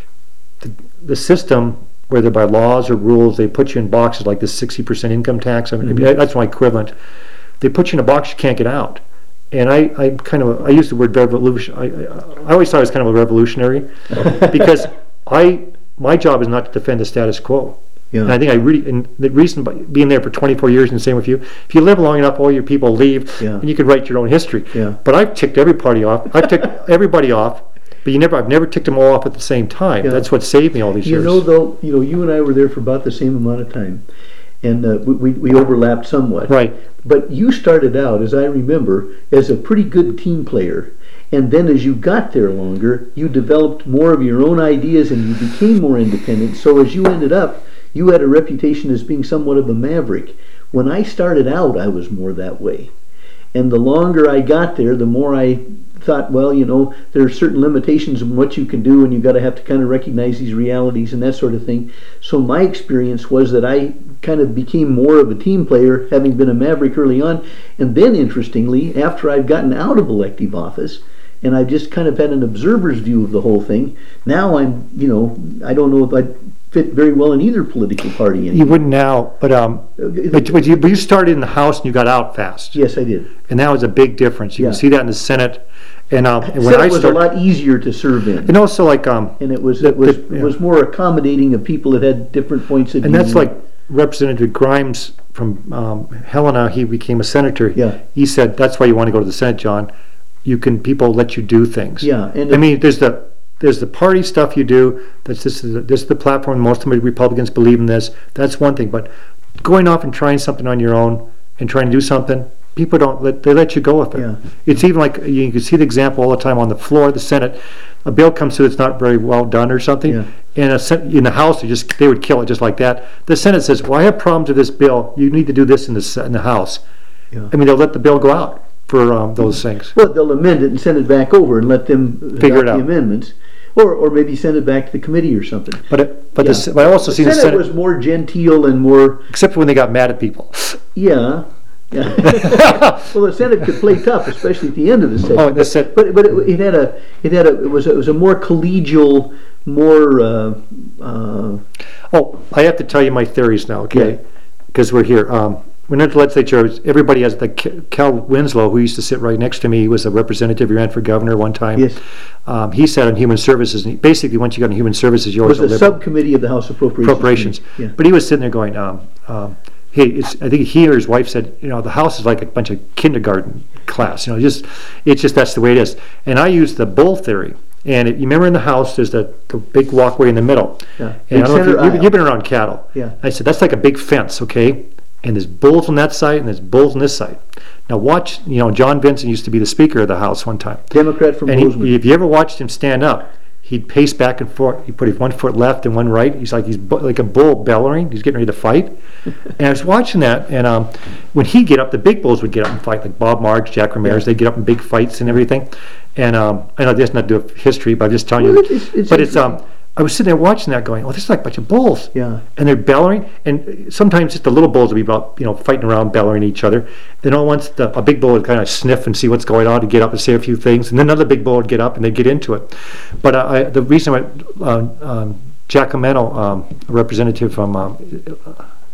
the, the system. Whether by laws or rules, they put you in boxes like this sixty percent income tax. I mean, Mm-hmm. that's my equivalent. They put you in a box you can't get out. And I, I kind of, I use the word revolution. I, I, I always thought I was kind of a revolutionary because I, my job is not to defend the status quo. Yeah. And I think I really, and the reason by being there for twenty-four years and same with you, if you live long enough, all your people leave, Yeah. and you can write your own history. Yeah. But I've ticked every party off. I've ticked everybody off. But you never, I've never ticked them all off at the same time. Yeah. That's what saved me all these You years. know, though, you know, you and I were there for about the same amount of time, and uh, we, we we overlapped somewhat. Right. But you started out, as I remember, as a pretty good team player, and then as you got there longer, you developed more of your own ideas and you became more independent. So as you ended up, you had a reputation as being somewhat of a maverick. When I started out, I was more that way. And the longer I got there, the more I thought, well, you know, there are certain limitations in what you can do, and you've got to have to kind of recognize these realities and that sort of thing. So my experience was that I kind of became more of a team player, having been a maverick early on. And then, interestingly, after I've gotten out of elective office, and I've just kind of had an observer's view of the whole thing, now I'm, you know, I don't know if I fit very well in either political party anymore. You wouldn't now, but um, but, but, you, but you started in the House and you got out fast. Yes, I did. And that was a big difference. You Yeah. can see that in the Senate. And, um, and when Senate I was started, a lot easier to serve in. and also like um, And it was The- it was the- it yeah. was more accommodating of people that had different points of and view. that's like Representative Grimes from um, Helena. He became a senator. Yeah. He said that's why you want to go to the Senate, John. You can people let you do things. Yeah, and I mean, there's the there's the party stuff you do. That's this is the, this is the platform. Most of the Republicans believe in this. That's one thing. But going off and trying something on your own and trying to do something, people don't let they let you go with it. Yeah. It's even like you can see the example all the time on the floor of the Senate. A bill comes through that's not very well done or something. Yeah. And a, sen- in the House, they just they would kill it just like that. The Senate says, "Well, I have problems with this bill. You need to do this in the Se- in the House." Yeah. I mean, they'll let the bill go out for um, those things. well, they'll amend it and send it back over and let them Figure adopt it out. the amendments, or or maybe send it back to the committee or something. But it, but Yeah. the, Se- but I also The see the Senate Senate, was more genteel and more except for when they got mad at people. yeah. Yeah. Well, the Senate could play tough, especially at the end of the session. Oh, the Senate. But but it, it had a it had a it was a, it was a more collegial, more uh, uh, Oh, I have to tell you my theories now, okay? Yeah. Because we're here. Um, when I went to the legislature, everybody has the Cal Winslow, who used to sit right next to me. He was a representative. He ran for governor one time. yes. Um, he sat on human services, and he, basically, once you got in human services, you It always was a a liberal. subcommittee of the House Appropriations. Appropriations. Committee. Yeah. But he was sitting there going, um, um, hey, it's, I think he or his wife said, you know, the House is like a bunch of kindergarten class. You know, just it's just that's the way it is. And I use the bull theory. And it, you remember in the House, there's the, the big walkway in the middle. Yeah. And I don't know if Center you, you've, aisle. you've been around cattle. Yeah. I said, that's like a big fence, okay? And there's bulls on that side and there's bulls on this side. Now watch, you know, John Vincent used to be the Speaker of the House one time. Democrat from And Bozeman. he, if you ever watched him stand up, he'd pace back and forth. He'd put his one foot left and one right. He's like he's bu- like a bull bellowing. He's getting ready to fight. And I was watching that, and um, when he'd get up, the big bulls would get up and fight, like Bob Marks, Jack Ramirez. Yeah. They'd get up in big fights and everything. And um, I know this not to do with history, but I'm just telling Well, you. it's- it's but it's um, I was sitting there watching that, going, "Oh, this is like a bunch of bulls." Yeah. And they're bellowing, and sometimes just the little bulls will be about, you know, fighting around, bellowing each other. Then all once the, a big bull would kind of sniff and see what's going on, to get up and say a few things, and then another big bull would get up and they'd get into it. But uh, I, the reason I, uh, um, Giacomino, um, a representative from um,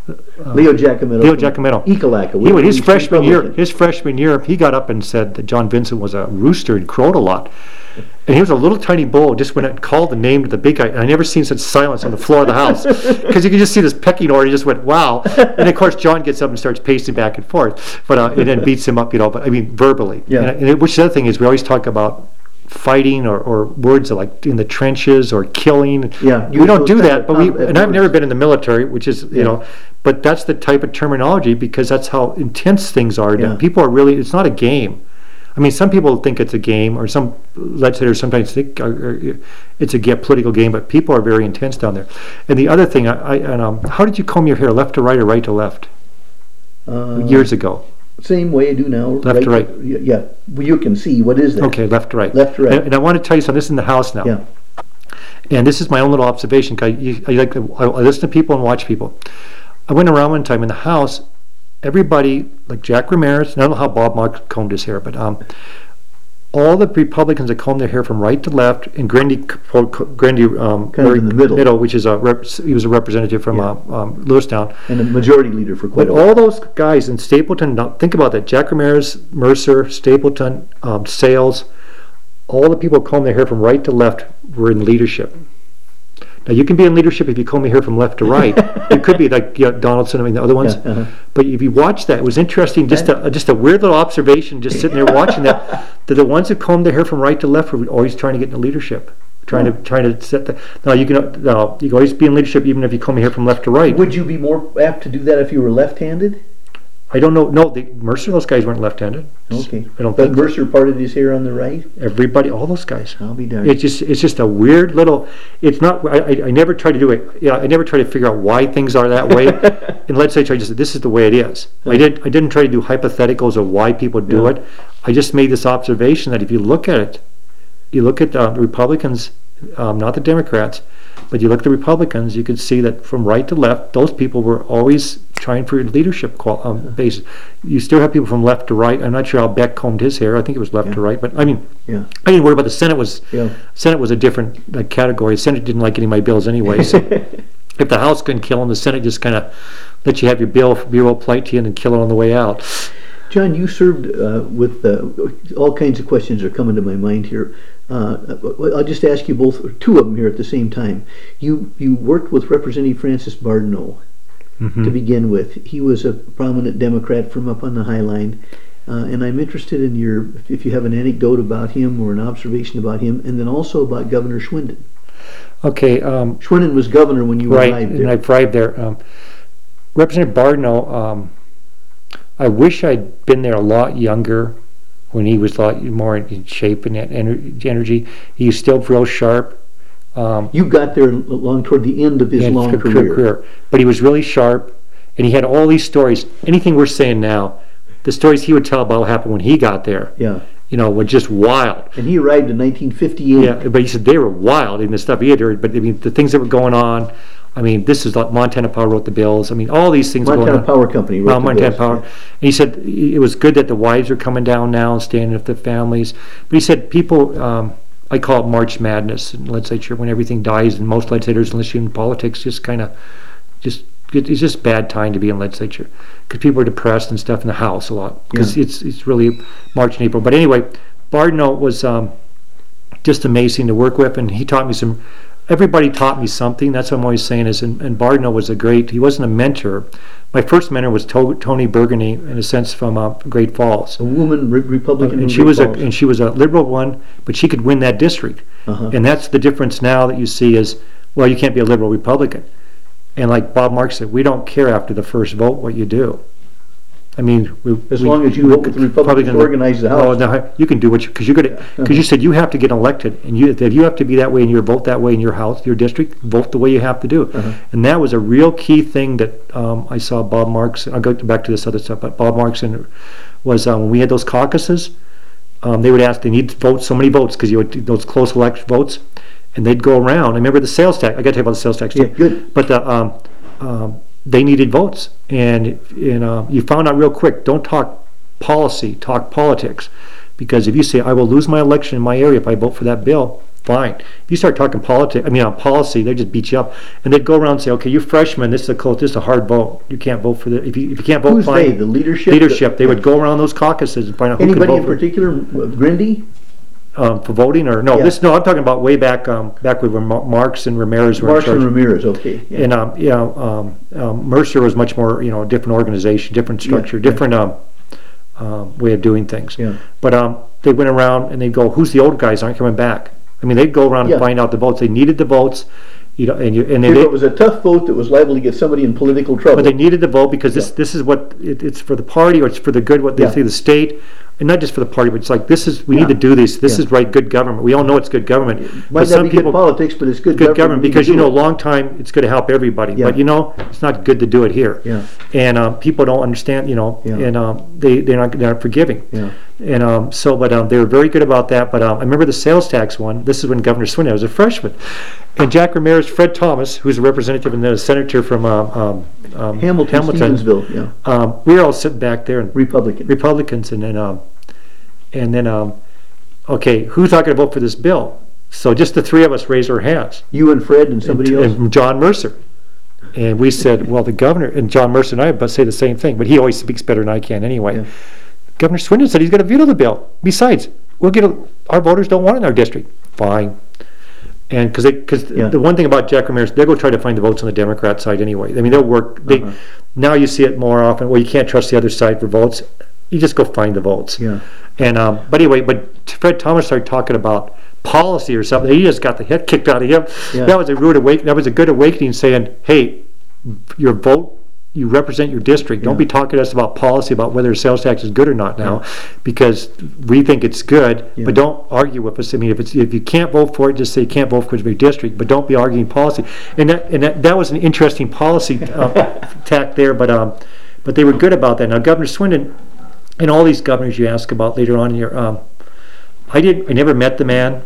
Leo Giacometto. Leo from Giacometto. Ekalaka. He, his freshman year, Republican. his freshman year, he got up and said that John Vincent was a rooster and crowed a lot. And he was a little tiny bull, just when it called the name to the big guy. And I never seen such silence on the floor of the house. Because you could just see this pecking order. He just went, wow. And of course, John gets up and starts pacing back and forth. But, uh, and then beats him up, you know, but I mean, verbally. Yeah. And, and it, which the other thing is, we always talk about fighting or, or words like in the trenches or killing. Yeah, We don't use do those that, kind of but we, com- and I've never been in the military, which is, you Yeah. know, but that's the type of terminology because that's how intense things are. Yeah. People are really, it's not a game. I mean, some people think it's a game, or some legislators sometimes think uh, uh, it's a ge- political game, but people are very intense down there. And the other thing, I, I and, um, how did you comb your hair, left to right or right to left, Uh, years ago? Same way I do now. Left to right. y- Yeah, well, you can see, what is that? Okay, left to right. Left to right. And, and I want to tell you something. This is in the house now. Yeah, And this is my own little observation. 'Cause I, you- I like to, I, I listen to people and watch people. I went around one time in the house. Everybody, like Jack Ramirez, I don't know how Bob Marks combed his hair, but um, all the Republicans that combed their hair from right to left, and Grandy, Grandy um, Kind of in the middle. which is a rep, he was a representative from Yeah. uh, um, Lewistown. and a majority leader for quite But a while. all those guys in Stapleton, now think about that: Jack Ramirez, Mercer, Stapleton, um, Sales. All the people who comb their hair from right to left were in leadership. Now you can be in leadership if you comb your hair from left to right. You could be like you know, Donaldson, I mean the other ones. Yeah, uh-huh. But if you watch that, it was interesting. Just a just a weird little observation, just sitting there watching that. That the ones who combed their hair from right to left were always trying to get into leadership, trying Oh. to trying to set the. Now you can now you can always be in leadership even if you comb your hair from left to right. Would you be more apt to do that if you were left-handed? I don't know. No, the, Mercer, those guys weren't left-handed. Okay. I don't But think Mercer parted his hair on the right? everybody, all those guys. I'll be darned. It's just it's just a weird little. It's not. I, I, I never try to do it. Yeah, I never try to figure out why things are that way. In legislature, I just said this is the way it is. I did. I didn't try to do hypotheticals of why people do Yeah. it. I just made this observation that if you look at it, you look at uh, the Republicans, um, not the Democrats, but you look at the Republicans, you can see that from right to left, those people were always trying for leadership qual- um, basis. You still have people from left to right. I'm not sure how Beck combed his hair. I think it was left Yeah. to right, but I mean, Yeah. I didn't worry about the Senate. Was Yeah. Senate was a different uh, category. The Senate didn't like any of my bills anyway. So if the House couldn't kill them, the Senate just kind of let you have your bill, be real polite to you, and then kill it on the way out. John, you served uh, with uh, all kinds of questions are coming to my mind here. Uh, I'll just ask you both, two of them here at the same time. You you worked with Representative Francis Bardneau Mm-hmm. to begin with. He was a prominent Democrat from up on the High Line, uh, and I'm interested in your if you have an anecdote about him or an observation about him, and then also about Governor Schwinden. Okay, um, Schwinden was governor when you right, arrived and there. I arrived there. Um, Representative Bardneau, um, I wish I'd been there a lot younger when he was a lot more in shape and ener- energy. He's still real sharp. Um, You got there along toward the end of his and long ca- career. But he was really sharp, and he had all these stories. Anything we're saying now, the stories he would tell about what happened when he got there, Yeah, you know, were just wild. and he arrived in nineteen fifty-eight. Yeah, but he said they were wild in the stuff he had heard. But I mean, the things that were going on. I mean, this is like Montana Power wrote the bills. I mean, all these things going Montana on. Power Company. wrote Well, the Montana bills, Power. yeah. And he said it was good that the wives are coming down now and staying with their families. But he said people, um, I call it March Madness in legislature when everything dies, and most legislators, unless you're in politics, just kind of, just it, it's just bad time to be in legislature because people are depressed and stuff in the House a lot because Yeah. it's it's really March and April. But anyway, Bardneau was um, just amazing to work with, and he taught me some. Everybody taught me something. That's what I'm always saying is, and, and Bardneau was a great. He wasn't a mentor. My first mentor was to, Tony Burgundy, in a sense, from uh, Great Falls. A woman re- Republican. And from she Great was a Falls. and she was a liberal one, but she could win that district. Uh-huh. And that's the difference now that you see is, well, you can't be a liberal Republican. And like Bob Marks said, we don't care after the first vote what you do. I mean, we, As we- long as you we- vote with the Republicans to organize the Oh, House. no, you can do what you because you're gonna because you said you have to get elected, and you if you have to be that way and you vote that way in your house, your district, vote the way you have to do. Uh-huh. And that was a real key thing that um, I saw Bob Marks. I'll go back to this other stuff, but Bob Marks and was um, when we had those caucuses. Um, they would ask, they need to vote so many votes because you would those close election votes, and they'd go around. I remember the sales tax. I got to tell you about the sales tax too. Yeah, good. But the, um, um, they needed votes, and and uh, you found out real quick. Don't talk policy, talk politics, because if you say I will lose my election in my area if I vote for that bill, fine. If you start talking politics, I mean, on policy, they just beat you up. And they'd go around and say, okay, you freshmen, this is a close, this is a hard vote. You can't vote for the, if you, if you can't vote, Who's fine. they? The leadership? Leadership. The- They would go around those caucuses and find out who could Anybody vote in for, particular? Grindy? um, for voting, or, no, Yeah. this, no, I'm talking about way back, um, back when Mar- Marx and Ramirez were in Marks and charge. Ramirez, okay. Yeah. And, um, you know, um, um, Mercer was much more, you know, different organization, different structure, yeah. different, um, um, way of doing things. Yeah. But, um, they went around and they'd go, who's the old guys aren't coming back? I mean, they'd go around Yeah. and find out the votes. They needed the votes, you know, and you, and they, If they it was a tough vote that was liable to get somebody in political trouble. but they needed the vote because this, Yeah. this is what, it, it's for the party, or it's for the good, what they Yeah. say, the state, and not just for the party, but it's like, this is, we Yeah. need to do this, this Yeah. is right, good government. We all know it's good government. But Might not some be good people, politics, but it's good good government. government, We because can you do know, it. long time, it's gonna help everybody, Yeah. but you know, it's not good to do it here. Yeah. And, um, people don't understand, you know, Yeah. and, um, they, they're not, they're not forgiving. Yeah. And, um, so, but, um, they were very good about that, but, um, I remember the sales tax one, this is when Governor Swindon, I was a freshman. And Jack Ramirez, Fred Thomas, who's a representative and then a senator from, um, um, um, Hamilton, Stevensville, yeah. um, we were all sitting back there, and Republican. Republicans, and then, um, and then, um, okay, who's not going to vote for this bill? So just the three of us raised our hands. You and Fred and somebody and, else? and John Mercer. And we said, well, the governor, and John Mercer and I but say the same thing, but he always speaks better than I can anyway. Yeah. Governor Swindon said he's going to veto the bill. Besides, we'll get a, our voters don't want it in our district. Fine. And because because Yeah. the one thing about Jack Ramirez, they'll go try to find the votes on the Democrat side anyway. I mean, they'll work. They, Uh-huh. Now you see it more often. Well, you can't trust the other side for votes. You just go find the votes. Yeah. And um, but anyway, but Fred Thomas started talking about policy or something. He just got the head kicked out of him. Yeah. That was a rude awake. That was a good awakening, saying, "Hey, your vote, you represent your district. Don't Yeah. be talking to us about policy about whether sales tax is good or not now, because we think it's good. Yeah. But don't argue with us. I mean, if it's if you can't vote for it, just say you can't vote for it for your district. But don't be arguing policy." And that and that, that was an interesting policy uh, tack there. But um, but they were good about that. Now, Governor Swindon. And all these governors you ask about later on in your, um, I did, I never met the man.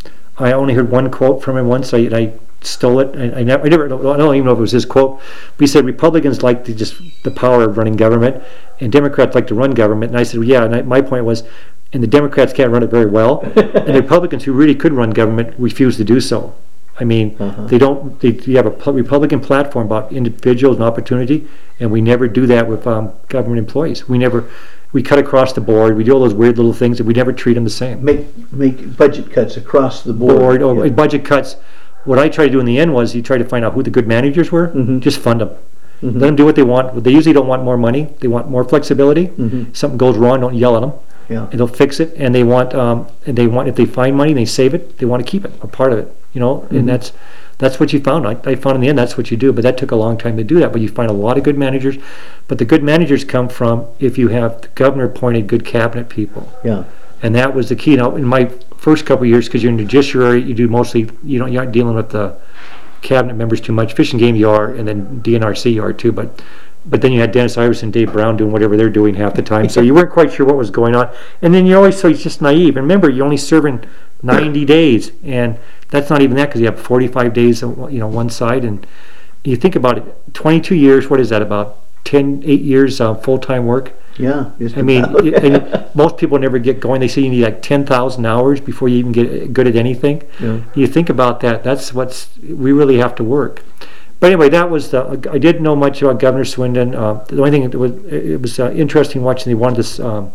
I only heard one quote from him once. I, I stole it. I, I never, I never, I don't even know if it was his quote. But he said Republicans like to just the power of running government, and Democrats like to run government. And I said, well, yeah. And I, my point was, and the Democrats can't run it very well, and the Republicans who really could run government refuse to do so. I mean, Uh-huh. they don't. They, you have a pu- Republican platform about individuals and opportunity, and we never do that with um, government employees. We never. We cut across the board. We do all those weird little things, and we never treat them the same. Make make budget cuts across the board. Board or Yeah. budget cuts. What I tried to do in the end was you try to find out who the good managers were. Mhm. Just fund them. Mhm. Let them do what they want. They usually don't want more money. They want more flexibility. Mhm. Something goes wrong, don't yell at them. Yeah. And they'll fix it. And they want, um, and they want if they find money, and they save it. They want to keep it, a part of it. You know, Mhm. and that's that's what you found. I, I found in the end that's what you do. But that took a long time to do that. But you find a lot of good managers. But the good managers come from if you have the governor appointed good cabinet people. Yeah. And that was the key. Now, in my first couple of years, because you're in the judiciary, you do mostly, you don't, you're not dealing with the cabinet members too much. Fish and Game you are, and then D N R C you are too. But but then you had Dennis Iverson, Dave Brown doing whatever they're doing half the time. So you weren't quite sure what was going on. And then you're always so it's just naive. And remember, you're only serving ninety days, and that's not even that because you have forty-five days, on, you know, one side. And you think about it, twenty-two years. What is that about? ten, eight years uh, full-time work. Yeah. just I mean, about. y- and most people never get going. They say you need like ten thousand hours before you even get good at anything. Yeah. You think about that, that's what's, we really have to work. But anyway, that was the, I didn't know much about Governor Swindon. Uh, the only thing that was, it was uh, interesting watching, they wanted this, um,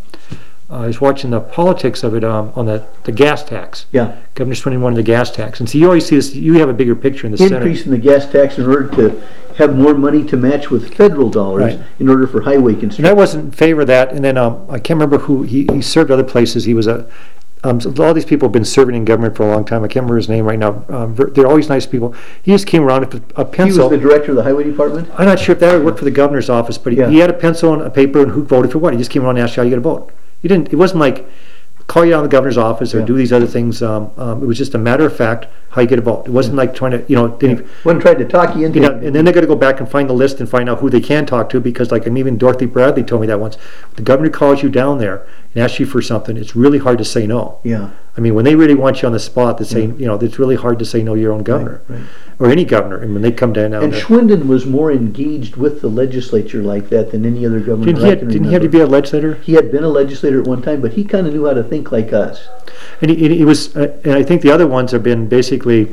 I was watching the politics of it um, on the, the gas tax. Yeah. Governor Swindon wanted the gas tax. And so you always see this, you have a bigger picture in the Senate. Increasing the gas tax in order to have more money to match with federal dollars Right. in order for highway And I construction. wasn't in favor of that. And then um, I can't remember who, he, he served other places. He was a, um, so all these people have been serving in government for a long time. I can't remember his name right now. Um, ver- they're always nice people. He just came around with a He was pencil. the director of the highway department? I'm not sure if that would work for the governor's office, but he, Yeah. he had a pencil and a paper and who voted for what. He just came around and asked you how you going to vote. He didn't, it wasn't like call you down to the governor's office or Yeah. do these other things. Um, um, it was just a matter of fact how you get a vote. It wasn't like trying to, you know, then he- One tried to talk you into you know, it. and then they got to go back and find the list and find out who they can talk to because, like, I mean, even Dorothy Bradley told me that once. The governor calls you down there and asks you for something. It's really hard to say no. Yeah. I mean, when they really want you on the spot, they say, you know, it's really hard to say no to your own governor. Right, right. or any governor, and when they come down now. And Schwinden was more engaged with the legislature like that than any other governor Didn't he, I had, can didn't he have to remember. be a legislator? He had been a legislator at one time, but he kind of knew how to think like us. And he, and he was, uh, and I think the other ones have been basically,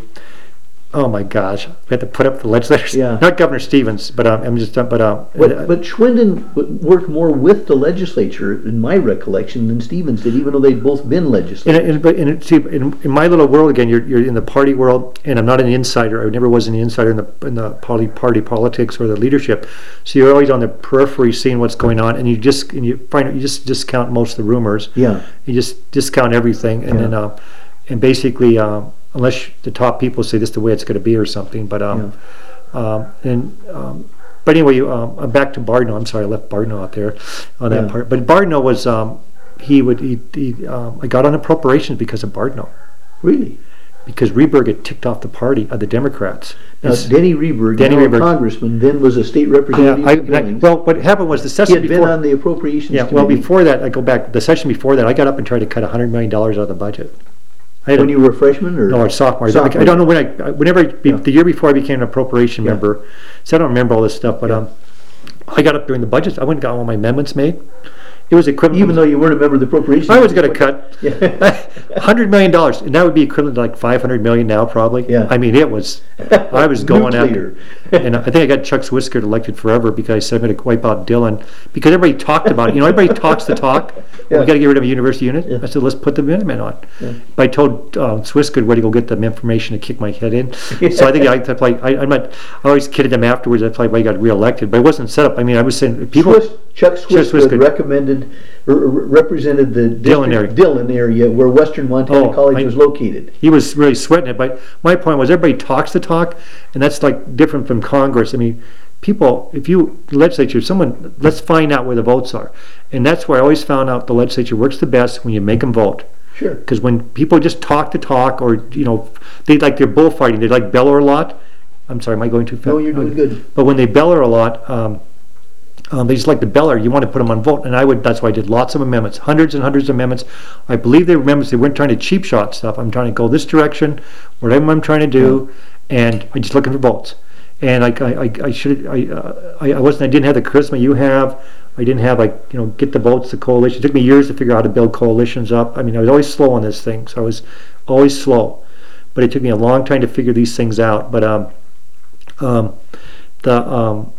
oh my gosh, we had to put up the legislators. Yeah. Not Governor Stevens, but um, I'm just, but um, But, but Schwinden w- worked more with the legislature, in my recollection, than Stevens did, even though they'd both been And, legislators. and, but in, it- see, in, in my little world again, you're, you're in the party world, and I'm not an insider. I never was an insider in the in the party party politics or the leadership. So you're always on the periphery, seeing what's going on, and you just and you find you just discount most of the rumors. Yeah. You just discount everything, and Yeah. then uh, and basically, um, unless the top people say this is the way it's going to be or something, but um, um, and um, but anyway, you, um, I'm back to Bardno. I'm sorry, I left Bardno out there on that Yeah. part. But Bardno was. Um, He would. He. he um, I got on appropriations because of Bardno, Really? because Rehberg had ticked off the party of the Democrats. Now, It's- Denny Rehberg, Denny now a Rehberg. congressman, then was a state representative yeah, I, in I- Billings. well, what happened was the He session had been before. on the appropriations Yeah, well, committee. before that, I go back. The session before that, I got up and tried to cut a hundred million dollars out of the budget. I had When a- you were a freshman, or? No, or sophomore. I- Sophomore. I don't know when I. Whenever I, be- Yeah. the year before I became an appropriation Yeah. member, so I don't remember all this stuff. But Yeah. um, I got up during the budget. I went and got all my amendments made. It was equivalent. Even though you weren't a member of the appropriations. I was going to Committee. cut Yeah. hundred million dollars, and that would be equivalent to like five hundred million now, probably. Yeah. I mean, it was. I was going Nuclear. after, and I think I got Chuck Swisker elected forever because I said I'm going to wipe out Dillon because everybody talked about it. You know, everybody talks the talk. Yeah. We got to get rid of a university unit. Yeah. I said, let's put the Minutemen on. Yeah. But I told uh, Swisker where to go get the information to kick my head in. So I think I, that's why I, I'm not. I always kidded him afterwards. That's why I got reelected, but it wasn't set up. I mean, I was saying people. Swiss, Chuck Swiss Swiss could- recommended, or or represented the Dillon district- area. Dillon area where Western Montana Oh, College I- was located. He was really sweating it, but my point was everybody talks the talk, and that's like different from Congress. I mean, people, if you, the legislature, someone, let's find out where the votes are. And that's where I always found out the legislature works the best when you make them vote. Sure. Because when people just talk the talk, or, you know, they like their bullfighting, they like bellow a lot. I'm sorry, am I going too fast? No, you're doing good. But when they bellow a lot, um, um, they just like the beller. You want to put them on vote, and I would. That's why I did lots of amendments, hundreds and hundreds of amendments. I believe they were amendments. They weren't trying to cheap shot stuff. I'm trying to go this direction, whatever I'm trying to do, and I'm just looking for votes. And I, I, I, I should, I, uh, I, I wasn't. I didn't have the charisma you have. I didn't have like you know get the votes, the coalition. It took me years to figure out how to build coalitions up. I mean, I was always slow on this thing, so I was always slow. But it took me a long time to figure these things out. But um, um, the um.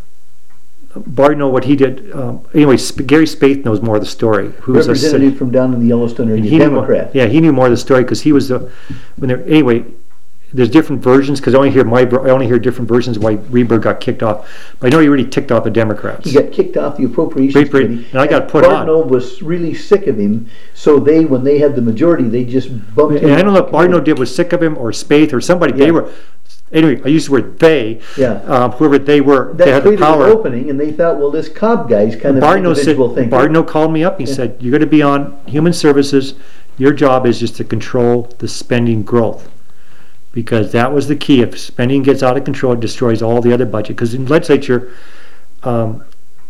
Bardno, what he did. Um, anyway, Sp- Gary Spaeth knows more of the story. Who was a Representative from down in the Yellowstone area, he knew more- Democrat. yeah, he knew more of the story because he was the. When there, anyway, there's different versions because I only hear my. ver- I only hear different versions of why Rehberg got kicked off. But I know he really ticked off the Democrats. He got kicked off the appropriations Great Britain, committee. and I got put on. Bardno was really sick of him, so they, when they had the majority, they just bumped him. And I don't know if off the Bardno committee. did was sick of him or Spaeth or somebody. Yeah. They were. Anyway, I use the word they. Yeah. Um, whoever they were, they That had the created an power. opening, and they thought, well, this Cobb guy's kind of an Bardno said. individual thinker. Bardno called me up. He said, "You're going to be on Human Services. Your job is just to control the spending growth." Because that was the key. If spending gets out of control, it destroys all the other budget. Because in legislature, um,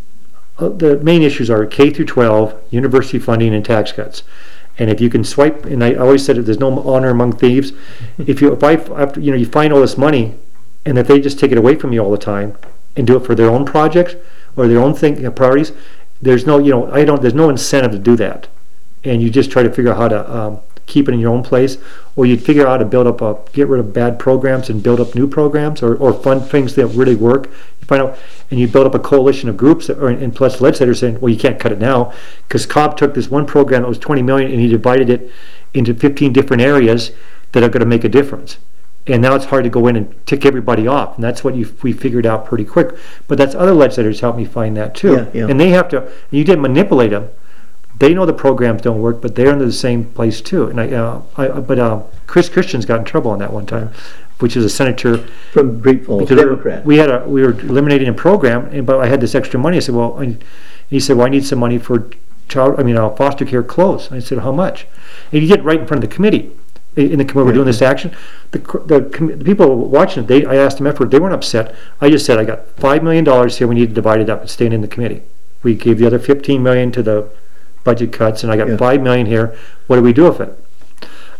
uh, the main issues are K through twelve, university funding, and tax cuts. And if you can swipe, and I always said that there's no honor among thieves. If you, if I, after, you know, you find all this money, and if they just take it away from you all the time and do it for their own projects or their own thing, you know, priorities, there's no, you know, I don't, there's no incentive to do that. And you just try to figure out how to um, keep it in your own place, or you'd figure out how to build up a, get rid of bad programs and build up new programs, or, or fund things that really work. You find out, and you build up a coalition of groups, that, or and plus legislators saying, well, you can't cut it now, because Cobb took this one program that was twenty million and he divided it into fifteen different areas that are going to make a difference. And now it's hard to go in and tick everybody off, and that's what you, we figured out pretty quick. But that's other legislators helped me find that too. Yeah, yeah. And they have to. You didn't manipulate them. They know the programs don't work, but they're in the same place too. And I, uh, I but uh, Chris Christians got in trouble on that one time, which is a senator. From Great Falls, Because Democrat. we had a we were eliminating a program, and but I had this extra money. I said, well, I, he said, well, I need some money for child. I mean, uh, foster care clothes. I said, how much? And you get right in front of the committee. In the committee, we're doing this action. The the, commi- the people watching it, they I asked them afterward. They weren't upset. I just said, I got five million dollars here. We need to divide it up. It's staying in the committee. We gave the other fifteen million to the budget cuts, and I got Yeah. five million here. What do we do with it?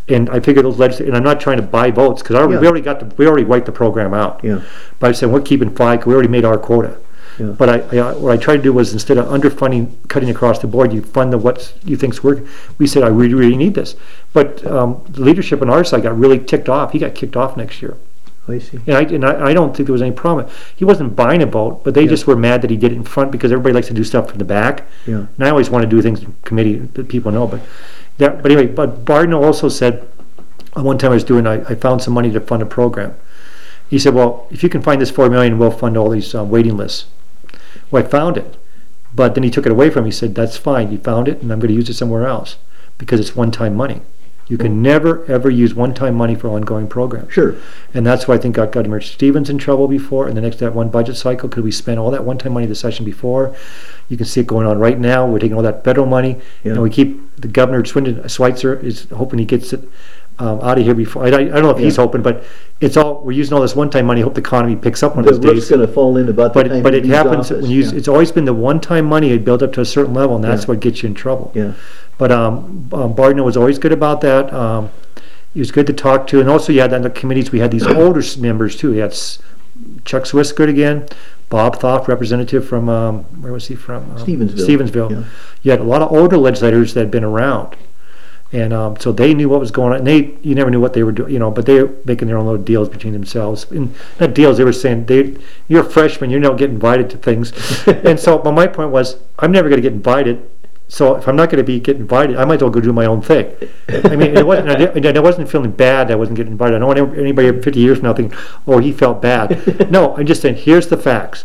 And I figured those legislators, and I'm not trying to buy votes, because Yeah. we already got the, we already wiped the program out. Yeah. But I said, we're keeping five, 'cause we already made our quota. Yeah. But I, I, what I tried to do was, instead of underfunding, cutting across the board, you fund the what you think's working. We said, I really, really need this. But um, the leadership on our side got really ticked off. He got kicked off next year. I see. And I, and I, I don't think there was any problem. He wasn't buying a vote, but they Yeah. just were mad that he did it in front, because everybody likes to do stuff from the back. Yeah. And I always want to do things in committee that people know. But that, but anyway, but Bardno also said, uh, one time I was doing, I, I found some money to fund a program. He said, well, if you can find this four million, we'll fund all these uh, waiting lists. Well, I found it, but then he took it away from me. He said, that's fine, you found it, and I'm going to use it somewhere else, because it's one-time money. You can never, ever use one-time money for ongoing programs. Sure. And that's why I think got, got Emergency Stevens in trouble before, and the next that one budget cycle, because we spent all that one-time money the session before. You can see it going on right now. We're taking all that federal money, Yeah. and we keep, the governor, Swindon, Schweitzer, is hoping he gets it um, out of here before, I, I don't know if he's Yeah. hoping, but it's all, we're using all this one-time money, hope the economy picks up one The of those roof's days. gonna fall in about the time But, but he it leaves happens, office. when you, Yeah. it's always been the one-time money, it built up to a certain level, and that's Yeah. what gets you in trouble. Yeah. But um, um, Bardno was always good about that. Um, he was good to talk to, and also you had on the committees, we had these older s- members too. We had S- Chuck Swisgood again, Bob Thoff, representative from, um, where was he from? Um, Stevensville. Stevensville. Yeah. You had a lot of older legislators that had been around. And um, so they knew what was going on. And they, you never knew what they were doing, you know, but they were making their own little deals between themselves. And not deals, they were saying, they, you're a freshman, you don't get invited to things. And so, but my point was, I'm never going to get invited. So if I'm not going to be get invited, I might as well go do my own thing. I mean, it wasn't, I, didn't- I wasn't feeling bad that I wasn't getting invited. I don't want anybody fifty years from now thinking, oh, he felt bad. No, I'm just saying, here's the facts.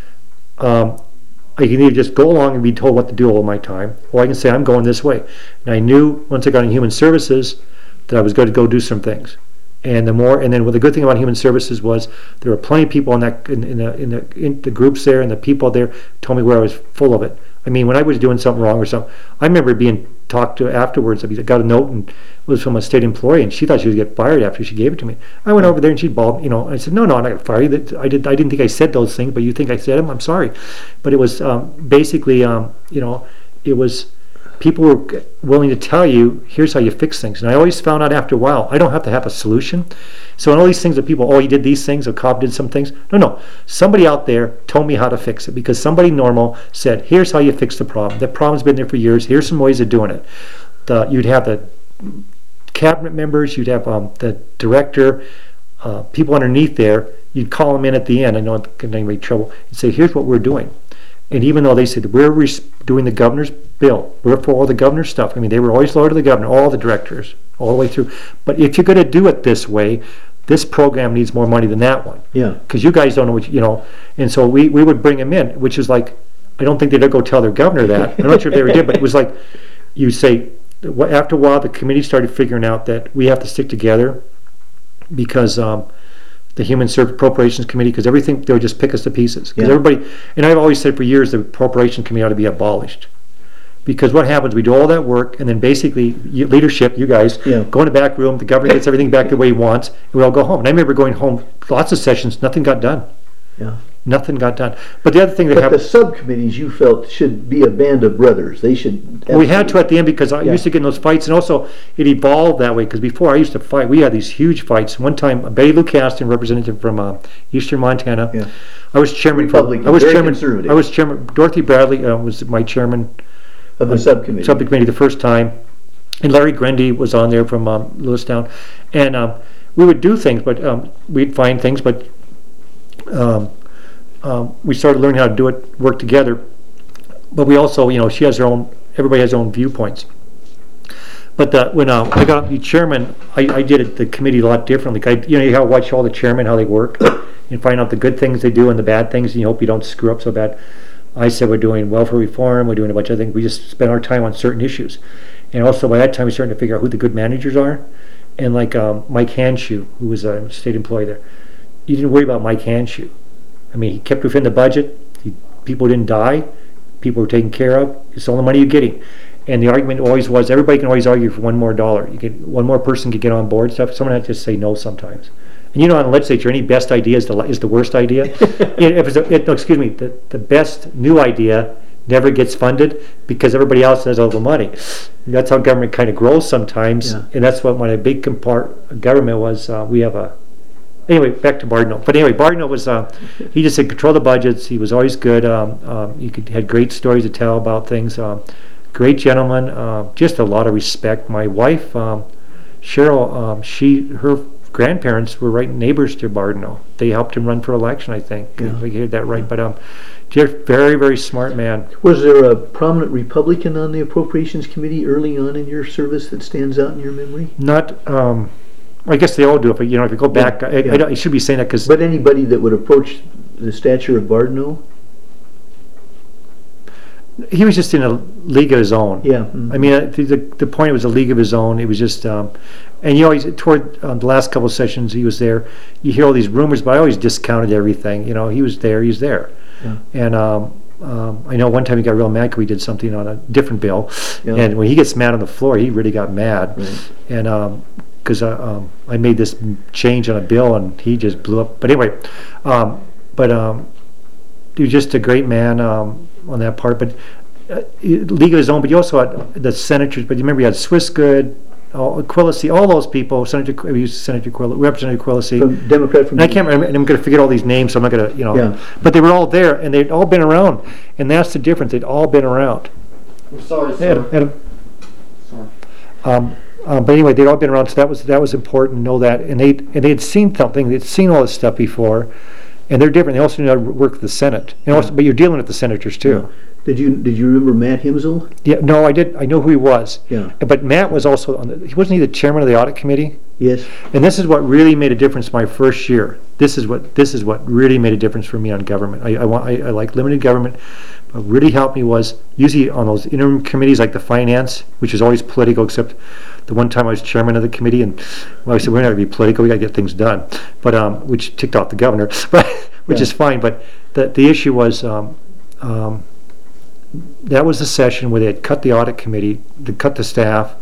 Um, I can either just go along and be told what to do all my time, or I can say, I'm going this way. And I knew once I got in Human Services that I was going to go do some things. And the more, and then well, the good thing about Human Services was there were plenty of people in that in, in the in the in the groups there, and the people there told me where I was full of it. I mean, when I was doing something wrong or something, I remember being talked to afterwards. I got a note, and it was from a state employee, and she thought she was going to get fired after she gave it to me. I went over there, and she bawled, you know. I said, no, no, I'm not going to fire you. That- I did. I didn't think I said those things, but you think I said them. I'm sorry, but it was um, basically, um, you know, it was. People were willing to tell you, here's how you fix things. And I always found out after a while, I don't have to have a solution. So in all these things that people, oh, he did these things, or Cobb did some things. No, no. Somebody out there told me how to fix it, because somebody normal said, here's how you fix the problem. The problem's been there for years. Here's some ways of doing it. The, you'd have the cabinet members, you'd have um, the director, uh, people underneath there. You'd call them in at the end. I know it can anybody trouble. And say, here's what we're doing. And even though they said, we're res- doing the governor's bill, we're for all the governor's stuff. I mean, they were always loyal to the governor, all the directors, all the way through. But if you're going to do it this way, this program needs more money than that one. Yeah. Because you guys don't know what, you, you know. And so we, we would bring them in, which is like, I don't think they'd ever go tell their governor that. I'm not sure if they ever did, but it was like, you say, wh- after a while, the committee started figuring out that we have to stick together, because um, the Human Service Appropriations Committee, because everything, they would just pick us to pieces. Because Yeah. everybody, and I've always said for years, the Appropriation Committee ought to be abolished. Because what happens, we do all that work, and then basically, you, leadership, you guys, Yeah. go in the back room, the governor gets everything back the way he wants, and we all go home. And I remember going home, lots of sessions, nothing got done. Yeah. Nothing got done. But the other thing that But the happened, subcommittees you felt should be a band of brothers. They should. we had to at the end, because I Yeah. used to get in those fights, and also it evolved that way, because before I used to fight, we had these huge fights. One time, Betty Lou Caston, representative from uh, Eastern Montana, Yeah. I was chairman. for- Republican, I was very chairman. conservative. I was chairman. Dorothy Bradley uh, was my chairman. Of the subcommittee. Subcommittee the first time, and Larry Grundy was on there from um, Lewistown, and um, we would do things, but um, we'd find things, but um, um, we started learning how to do it, work together. But we also, you know, she has her own. Everybody has their own viewpoints. But uh, when uh, I got to be chairman, I, I did it, the committee a lot differently. I, you know, you gotta watch all the chairmen how they work, and find out the good things they do and the bad things, and you hope you don't screw up so bad. I said we're doing welfare reform, we're doing a bunch of things. We just spend our time on certain issues. And also by that time, we're starting to figure out who the good managers are. And like um, Mike Hanshoe, who was a state employee there, you didn't worry about Mike Hanshoe. I mean, he kept within the budget. He, people didn't die. People were taken care of. It's all the money you're getting. And the argument always was, everybody can always argue for one more dollar. You get one more person could get on board stuff. Someone had to just say no sometimes. And you know, in the legislature, any best idea is the, is the worst idea. If it's a, it, no, excuse me, the, the best new idea never gets funded because everybody else has all the money. That's how government kind of grows sometimes, Yeah. and that's what my big part of government was. Uh, we have a anyway back to Bardino. But anyway, Bardino was uh, he just said control the budgets. He was always good. Um, um, you could had great stories to tell about things. Um, great gentleman. Uh, just a lot of respect. My wife, um, Cheryl, um, she her grandparents were right neighbors to Bardino. They helped him run for election, I think. Yeah. If I heard that right. But um, just very very smart man. Was there a prominent Republican on the Appropriations Committee early on in your service that stands out in your memory? Not. Um, I guess they all do. If you know, if you go back, Yeah, I, yeah. I, don't- I should be saying that because But anybody that would approach the stature of Bardino? he was just in a league of his own. Yeah. mhm. I mean, uh, the, the the point was a league of his own. It was just, um, and you always toward um, the last couple of sessions he was there. You hear all these rumors, but I always discounted everything. You know, he was there. He's there. Yeah. And um, um, I know one time he got real mad because we did something on a different bill, Yeah. and when he gets mad on the floor, he really got mad. Right. And because uh, um, I made this change on a bill, and he just blew up. But anyway, um, but um, he was just a great man um, on that part. But uh, league of his own. But you also had the senators. But you remember you had Swissgood, all, Quillisi, all those people. Senator, Qu- we used Senator Quill, Representative Quillisi. From Democrat from. And I can't remember, and I'm going to forget all these names, so I'm not going to, you know. Yeah. But they were all there, and they'd all been around, and that's the difference. They'd all been around. I'm sorry, Adam, sir. Adam. Sorry. Um, um, but anyway, they'd all been around, so that was that was important to know that. And they and they had seen something. They'd seen all this stuff before, and they're different. They also knew how to work with the Senate. And also, but you're dealing with the senators too. Did you did you remember Matt Himsel? Yeah. No, I did. I know who he was. Yeah. But Matt was also on the. He wasn't he the chairman of the audit committee? Yes. And this is what really made a difference my first year. This is what this is what really made a difference for me on government. I, I want I, I like limited government. What really helped me was usually on those interim committees like the finance, which is always political, except the one time I was chairman of the committee, and well, I said we're not going to be political. We got to get things done, but um, which ticked off the governor, but which Yeah. is fine. But the the issue was. Um, um, that was the session where they had cut the audit committee, they cut the staff.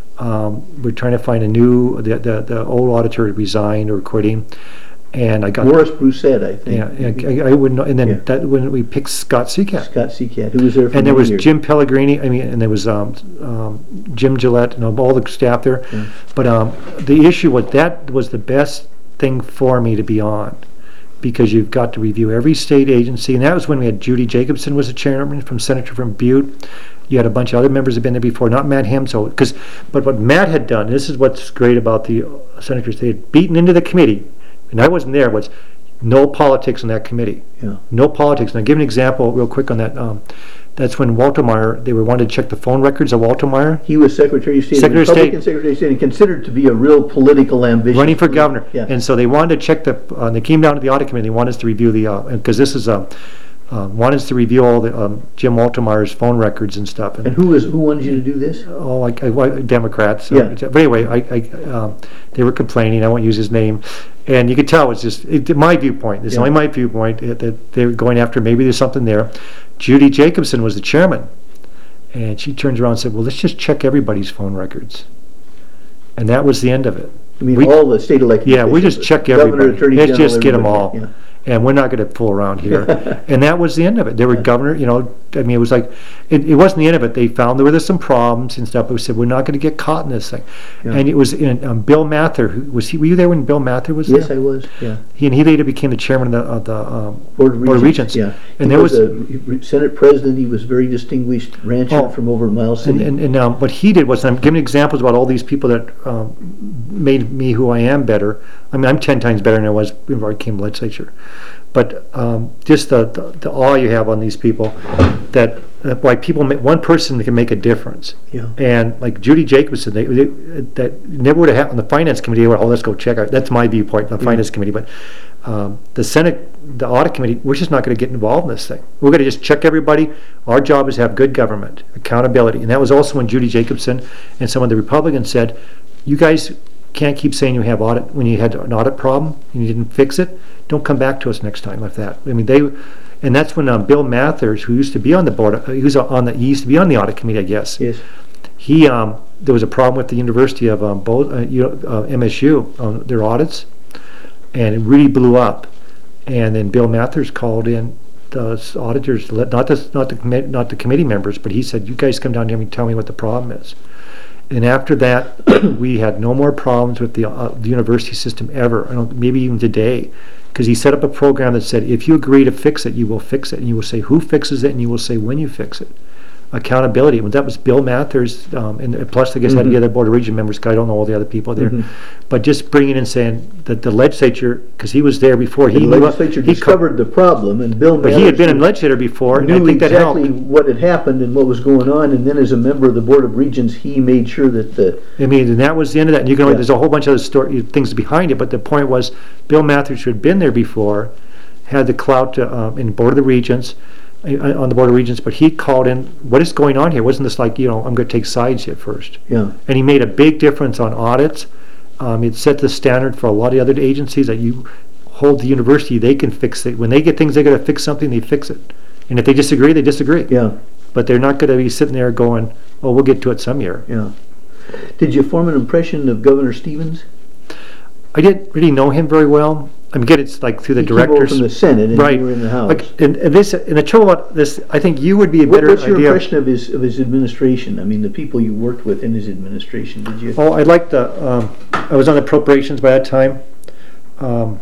Um, we're trying to find a new, the, the, the old auditor had resigned or quitting, and I got, Morris Brusette, I think. yeah, I, I wouldn't know, and then Yeah. that, when we picked Scott Seacat. Scott Seacat, who was there for And there many was years. Jim Pellegrini, I mean, and there was, um, um, Jim Gillette, and all the staff there. Yeah. But, um, the issue was, that was the best thing for me to be on, because you've got to review every state agency, and that was when we had Judy Jacobson was the chairman from Senator from Butte. You had a bunch of other members who had been there before, not Matt Hemso, because, but what Matt had done, and this is what's great about the uh, senators, they had beaten into the committee, and I wasn't there, was no politics in that committee. Yeah. No politics. And I'll give an example real quick on that. Um, that's when Walter Meyer, they were wanted to check the phone records of Walter Meyer, He was Secretary of State, Secretary of Republican State. Secretary of State, and considered to be a real political ambition. running for governor. Yeah. And so they wanted to check the, uh, they came down to the audit committee, they wanted us to review the, because this is, um, uh, wanted us to review all the um, Jim Walter Meyer's phone records and stuff. And who was who wanted you to do this? Oh, like I, I, Democrats. Yeah. But anyway, I, I, um, they were complaining. I won't use his name, and you could tell it's just it, my viewpoint. It's Yeah. only my viewpoint that, that they were going after. Maybe there's something there. Judy Jacobson was the chairman, and she turns around and said, "Well, let's just check everybody's phone records," and that was the end of it. I mean, We- all the state elected Yeah, we officials, just check Governor, everybody. Attorney Let's General, just get them everybody. all. Yeah. And we're not going to fool around here. And that was the end of it. They were governor, you know, I mean, it was like, it, it wasn't the end of it. They found there were some problems and stuff, but we said, we're not going to get caught in this thing. Yeah. And it was in, um, Bill Mather, who, was he, were you there when Bill Mather was there? Yes, I was. Yeah. He, and he later became the chairman of the, of the um, Board of Board of Regents. Regents. Yeah. And he there was, was, a Senate president. He was a very distinguished rancher Oh. from over in Miles and, City. and, and um, what he did was, and I'm giving examples about all these people that um, made me who I am better. I mean, I'm ten times better than I was before I came to legislature. But um, just the, the, the awe you have on these people, that, that why people, ma- one person can make a difference. Yeah. And like Judy Jacobson, they, they, that never would have happened on the finance committee. They went, oh, let's go check out. That's my viewpoint, the finance committee. But um, the Senate, the audit committee, we're just not going to get involved in this thing. We're going to just check everybody. Our job is to have good government, accountability. And that was also when Judy Jacobson and some of the Republicans said, you guys can't keep saying you have audit, when you had an audit problem and you didn't fix it, don't come back to us next time like that. I mean, they, and that's when um, Bill Mathers, who used to be on the board, uh, he was on the, he used to be on the audit committee, I guess. Yes. He, um, there was a problem with the University of um, both, uh, you know, uh, M S U on their audits, and it really blew up. And then Bill Mathers called in the auditors, not the, not the committee, not the committee members, but he said, you guys come down here and tell me what the problem is. And after that, we had no more problems with the, uh, the university system ever, I don't, maybe even today, because he set up a program that said, if you agree to fix it, you will fix it, and you will say who fixes it, and you will say when you fix it. Accountability. Well, that was Bill Mathers, um, and plus I guess I had the other Board of Regent members, 'cause I don't know all the other people there. Mm-hmm. But just bringing in saying that the legislature, because he was there before, he The knew legislature he co- discovered the problem, and Bill but he had been in Mathers legislature before, and I knew think that helped. exactly what had happened and what was going on, and then as a member of the Board of Regents, he made sure that the, I mean, and that was the end of that. And you can, Yeah. there's a whole bunch of other story, things behind it, but the point was, Bill Mathers, who had been there before, had the clout to, um, in Board of the Regents, uh, on the Board of Regents, but he called in, what is going on here? Wasn't this like, you know, I'm going to take sides here first? yeah, And he made a big difference on audits. Um, it set the standard for a lot of the other agencies that you hold the university, they can fix it. When they get things, they got to fix something, they fix it. And if they disagree, they disagree. yeah, But they're not going to be sitting there going, oh, we'll get to it some year. yeah. Did you form an impression of Governor Stevens? I didn't really know him very well. I mean, get it's like through the He came over directors. from the Senate and Right. you were in the House. Like, and, and this, and the trouble about this, I think you would be a What, better what's your idea. impression of his of his administration? I mean, the people you worked with in his administration. Did you? Oh, I liked the, um, I was on the appropriations by that time. Um,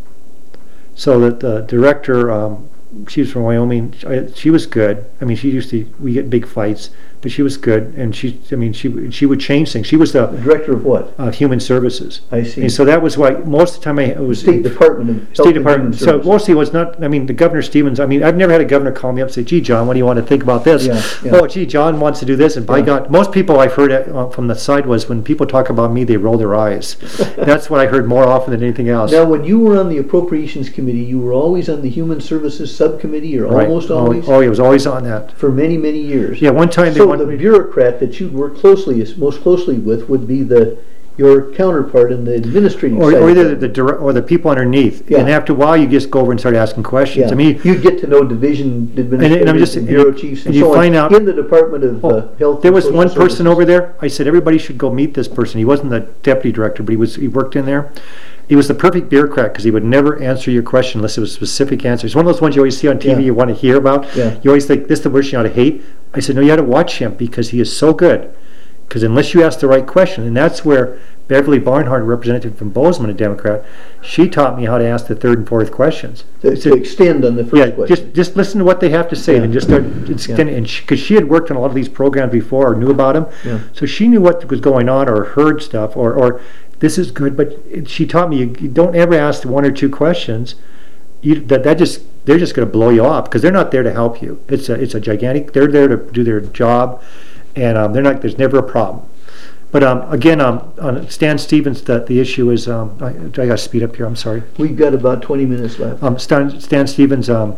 so that the director, um, she was from Wyoming, I, she was good. I mean, she used to, we get big fights, but she was good. And she, I mean, she she would change things. She was the Director of what? uh, Human Services. I see. And so that was why, most of the time I it was. State Department of Health State and Department. Human So Services. mostly it was not, I mean, the Governor Stevens, I mean, I've never had a governor call me up and say, gee, John, what do you want to think about this? Yeah, yeah. Oh, gee, John wants to do this, and by Yeah. God, most people I've heard uh, from the side was when people talk about me, they roll their eyes. That's what I heard more often than anything else. Now, when you were on the Appropriations Committee, you were always on the Human Services Subcommittee, or Right. almost Oh, always, Oh, he was always on that. for many, many years. Yeah, one time they So wanted the me. bureaucrat that you'd work closely, most closely with, would be the your counterpart in the administrative Or, side. or of either things. the, dir- or the people underneath. Yeah. And after a while, you just go over and start asking questions. Yeah, I mean, you'd get to know division administrators and and, I'm just- and bureau you- chiefs and and you so on find out- in the Department of uh, Oh, Health. there and was Social one person Services. over there. I said everybody should go meet this person. He wasn't the deputy director, but he was. He worked in there. He was the perfect bureaucrat because he would never answer your question unless it was a specific answer. It's one of those ones you always see on T V. Yeah. You want to hear about. Yeah. You always think this is the person you ought to hate. I said no, you ought to watch him because he is so good. Because unless you ask the right question, and that's where Beverly Barnhart, representative from Bozeman, a Democrat, she taught me how to ask the third and fourth questions. To, to extend on the first Yeah, question. just just listen to what they have to say Yeah. and just start extending. And because she, had worked on a lot of these programs before or knew about them, Yeah. so she knew what was going on or heard stuff or or this is good. But it, she taught me you, you don't ever ask one or two questions. You that that just they're just going to blow you off because they're not there to help you. It's a it's a gigantic. They're there to do their job, and um, they're not. There's never a problem. But um, again, um, on Stan Stevens, the, the issue is, um, I, I got to speed up here, I'm sorry. We've got about twenty minutes left. Um, Stan, Stan Stevens, um,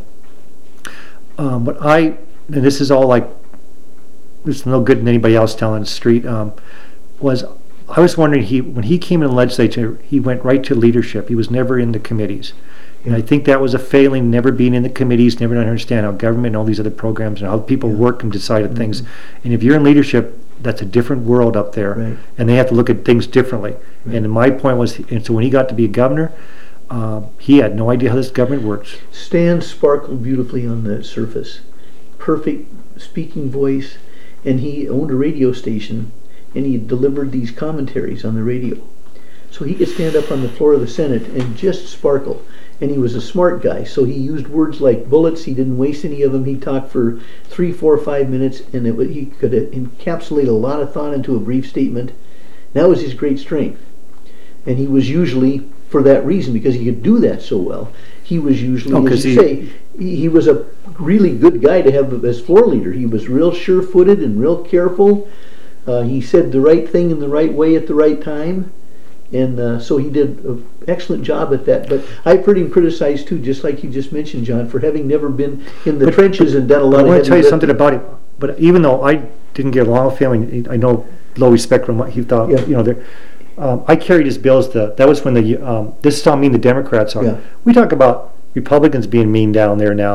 um, what I, and this is all like, this is no good than anybody else telling the street, um, was I was wondering, he when he came in the legislature, he went right to leadership. He was never in the committees. And I think that was a failing, never being in the committees, never to understand how government and all these other programs and how people Yeah. work and decide on Mm-hmm. things. And if you're in leadership, that's a different world up there. Right. And they have to look at things differently. Right. And my point was, and so when he got to be a governor, uh, he had no idea how this government works. Stan sparkled beautifully on the surface. Perfect speaking voice, and he owned a radio station, and he delivered these commentaries on the radio. So he could stand up on the floor of the Senate and just sparkle. And he was a smart guy, so he used words like bullets. He didn't waste any of them. He talked for three, four, five minutes, and it, wa- he could encapsulate a lot of thought into a brief statement. That was his great strength. And he was usually, for that reason, because he could do that so well, he was usually, Oh, 'cause as you he- say, he, he was a really good guy to have as floor leader. He was real sure-footed and real careful. Uh, he said the right thing in the right way at the right time. And uh, so he did an excellent job at that. But I've heard him criticized too, just like you just mentioned, John, for having never been in the But- trenches and done a lot I of want heavy to tell you lifting. something about him. But even though I didn't get along with him, and I know low respect from what he thought, Yeah. you know, there, um, I carried his bills. To, that was when the um, this is how mean the Democrats are. Yeah. We talk about Republicans being mean down there now.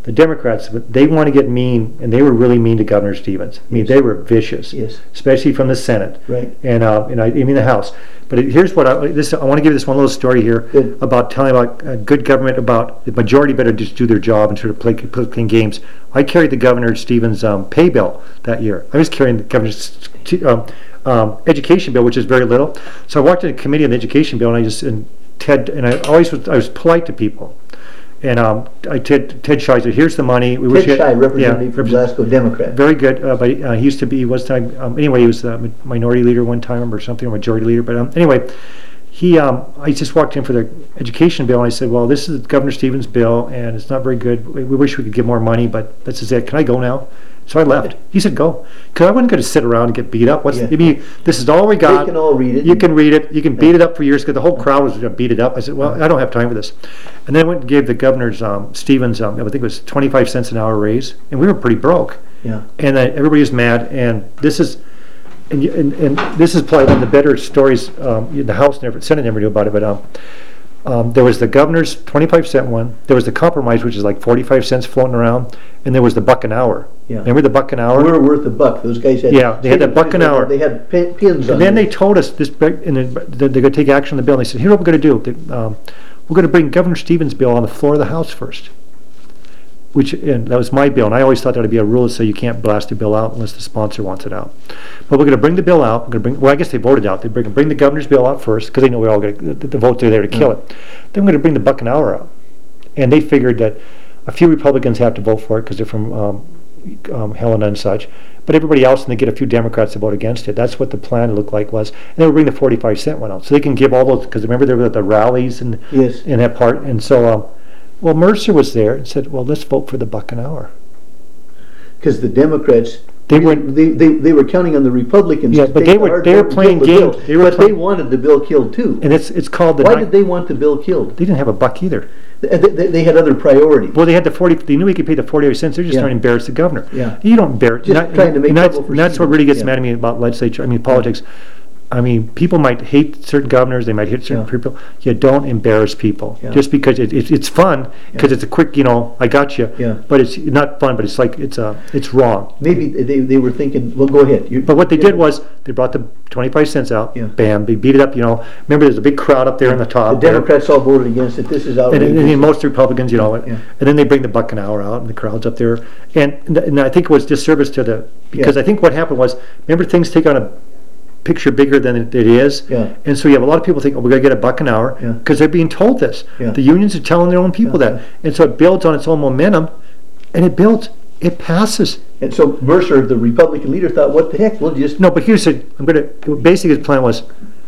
The Democrats, they want to get mean, and they were really mean to Governor Stevens. I mean, Yes. they were vicious, Yes. especially from the Senate. Right. And, uh, and I, I mean the House. But it, here's what I, this, I want to give you this one little story here Good. about telling about uh, good government, about the majority better just do their job and sort of play, play, play games. I carried the Governor Stevens um, pay bill that year. I was carrying the Governor's um, um, education bill, which is very little. So I walked in a committee on the education bill, and I just, and Ted, and I always was, I was polite to people. And um, I, Ted, Ted Shai said, here's the money. We wish Ted you Shai, had- representative yeah, from represent- Glasgow, Democrat. very good, uh, but uh, he used to be, he was time, um, anyway, he was the mi- minority leader one time or something, or majority leader, but um, anyway, he, um, I just walked in for the education bill, and I said, well, this is Governor Stevens' bill, and it's not very good. We, we wish we could give more money, but this is it. Can I go now? So I left. He said, go. Because I wasn't going to sit around and get beat up. What's, Yeah. I mean, this is all we got. They can all read it. You can read it. You can beat it up for years, because the whole crowd was going to beat it up. I said, well, I don't have time for this. And then I went and gave the Governor's, um, Stevens, um, I think it was twenty-five cents an hour raise, and we were pretty broke. Yeah. And then everybody was mad, and this is, and, you- and, and this is probably one of the better stories, um, the House never, Senate never knew about it, but, um, um, there was the Governor's twenty-five cent one, there was the compromise, which is like forty-five cents floating around, and there was the buck an hour. Yeah. Remember the buck an hour? We're worth a buck. Those guys had. Yeah, they had that buck an hour. They had pin- pins on And then they it. told us this, and then they're going to take action on the bill, and they said, here's what we're going to do. They, um, we're going to bring Governor Stevens' bill on the floor of the House first. Which, and that was my bill, and I always thought that would be a rule, so you can't blast a bill out unless the sponsor wants it out. But we're going to bring the bill out. We're going to bring. Well, I guess they voted out. They bring bring the governor's bill out first, because they know we're all going to. The, the votes are there to kill it. Then we're going to bring the buck an hour out, and they figured that a few Republicans have to vote for it because they're from um, um, Helena and such. But everybody else, and they get a few Democrats to vote against it. That's what the plan looked like was. And then we bring the forty-five cent one out, so they can give all those. Because remember there were the rallies and Yes. in that part, and so. Um, Well, Mercer was there and said, well, let's vote for the buck an hour. Because the Democrats, They they, were- they, they, they were counting on the Republicans. Yeah, to but take they the were- hard they were vote and playing kill the bill. games. They were But they playing- wanted the bill killed too. And it's it's called the. Why ni- did they want the bill killed? They didn't have a buck either. They, they, they had other priorities. Well, they had the forty. They knew he could pay the forty-eight cents. They're just Yeah. trying to embarrass the governor. Yeah. You don't embarrass. Just not- trying to make and that's, trouble for and that's what Stevens. really gets Yeah. mad at me about legislature. I mean politics. I mean, people might hate certain governors. They might hate certain Yeah. people. You don't embarrass people Yeah. just because it, it, it's fun because it's a quick. You know, I got you. Yeah. But it's not fun. But it's like it's uh, it's wrong. Maybe they, they were thinking, well, go ahead. You- But what they did was they brought the twenty-five cents out. Yeah. Bam, they beat it up. You know, remember there's a big crowd up there in the The top. there. Democrats all voted against it. This is And, outrageous. and, and most Republicans, you know, Yeah. and then they bring the buck an hour out, and the crowd's up there, and and I think it was disservice to the because Yeah. I think what happened was remember things take on a picture bigger than it, it is, Yeah. and so you have a lot of people think, oh, we're gonna get a buck an hour Yeah. because they're being told this. Yeah. The unions are telling their own people Yeah. that, and so it builds on its own momentum, and it builds, it passes. And so Mercer, the Republican leader, thought, what the heck, we'll just, No, but here's it. I'm gonna. Basically, his plan was,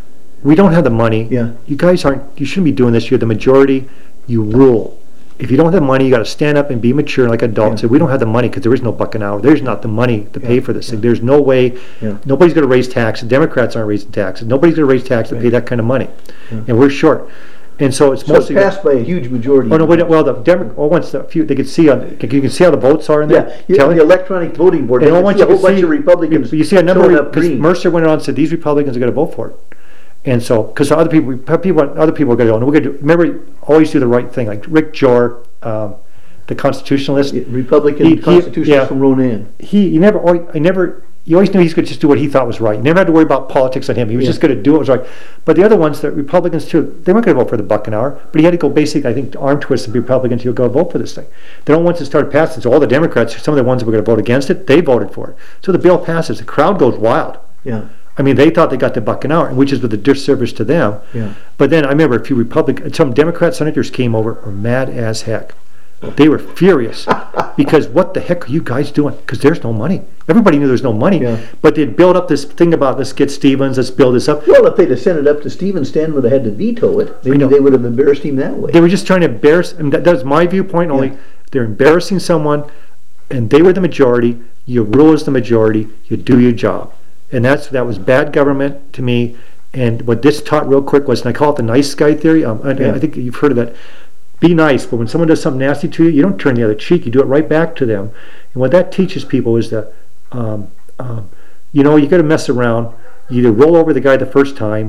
we don't have the money. Yeah. You guys aren't. You shouldn't be doing this. You're the majority. You rule. If you don't have the money, you got to stand up and be mature like adults. And Yeah. say, we don't have the money because there is no buck an hour. There's not the money to pay Yeah. for this thing. There's no way. Yeah. Nobody's going to raise taxes. Democrats aren't raising taxes. Nobody's going to raise taxes to pay Right. that kind of money. Yeah. And we're short. And so it's so it's mostly. passed by a huge majority. Oh no! Wait, well, the Demo- well, once the few they could see on, you can see how the votes are in there. Yeah, you Tell the it. electronic voting board, And and I want see you a to whole bunch see- of Republicans You see a number showing of, up because green. Mercer went on and said, these Republicans are gonna vote for it. And so, because other people, people, other people are gonna go, and we're gonna do, remember, always do the right thing, like Rick Jor, um, the constitutionalist, Republican He- he- constitutionalist yeah. from Ronan. he, he never, always- I never, you always knew he's gonna just do what he thought was right. You never had to worry about politics on him. He was Yeah. just gonna do what was right. But the other ones, the Republicans too, they weren't gonna vote for the buck an hour, but he had to go basically, I think, to arm twist the Republicans to go vote for this thing. The only ones that started passing, so all the Democrats, some of the ones that were gonna vote against it, they voted for it. So the bill passes, the crowd goes wild. Yeah, I mean, they thought they got the buck an hour, which is with a disservice to them. yeah. But then I remember a few Republican, some Democrat senators came over, were mad as heck. They were furious because what the heck are you guys doing? Because there's no money. Everybody knew there's no money, Yeah. but they'd build up this thing about let's get Stevens, let's build this up. Well, if they'd have sent it up to Stevens, Stan would have had to veto it. Maybe know. they would have embarrassed him that way. They were just trying to embarrass. I mean, that, that was my viewpoint. Only Yeah. they're embarrassing someone, and they were the majority. You rule as the majority. You do your job, and that's that was bad government to me. And what this taught real quick was, and I call it the nice guy theory. Um, I, Yeah. I think you've heard of that. Be nice, but when someone does something nasty to you, you don't turn the other cheek. You do it right back to them. And what that teaches people is that, um, um, you know, you got to mess around. You either roll over the guy the first time,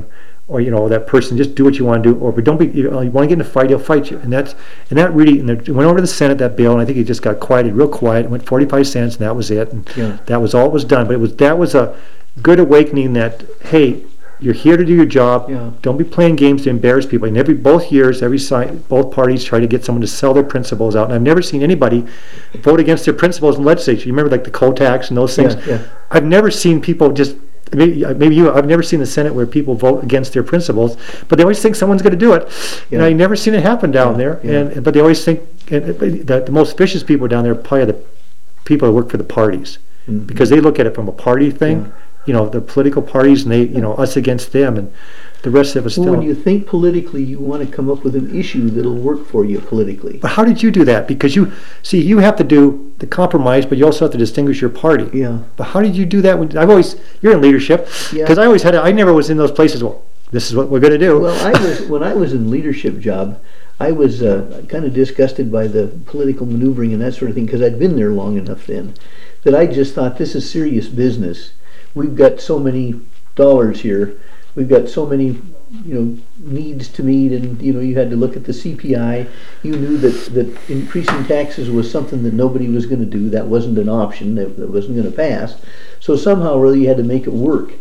or, you know, that person, just do what you want to do, or, but don't be, you, know, you want to get in a fight, he'll fight you. And that's, and that really, and it went over to the Senate, that bill, and I think it just got quieted real quiet, it went forty-five cents, and that was it. And Yeah. that was all it was done, but it was, that was a good awakening that, hey, you're here to do your job. Yeah. Don't be playing games to embarrass people. And every, both years, every side, both parties try to get someone to sell their principles out. And I've never seen anybody vote against their principles in legislature. You remember like the coal tax and those things? Yeah, yeah. I've never seen people just, maybe, maybe you, I've never seen the Senate where people vote against their principles, but they always think someone's going to do it. And Yeah. I've never seen it happen down Yeah, there. yeah. And but they always think, and the, the most vicious people down there are probably the people that work for the parties. Mhm. Because they look at it from a party thing. Yeah. You know, the political parties, and they, you know, us against them, and the rest of us Well, still. when you think politically, you want to come up with an issue that'll work for you politically. But how did you do that? Because you, see, you have to do the compromise, but you also have to distinguish your party. Yeah. But how did you do that? When, I've always, you're in leadership, Yeah. because I always had, a, I never was in those places, well, this is what we're going to do. Well, I was when I was in leadership job, I was uh, kind of disgusted by the political maneuvering and that sort of thing because I'd been there long enough then that I just thought this is serious business. We've got so many dollars here. We've got so many, you know, needs to meet, and you know, you had to look at the C P I. You knew that that increasing taxes was something that nobody was going to do. That wasn't an option. That, that wasn't going to pass. So somehow, really, you had to make it work.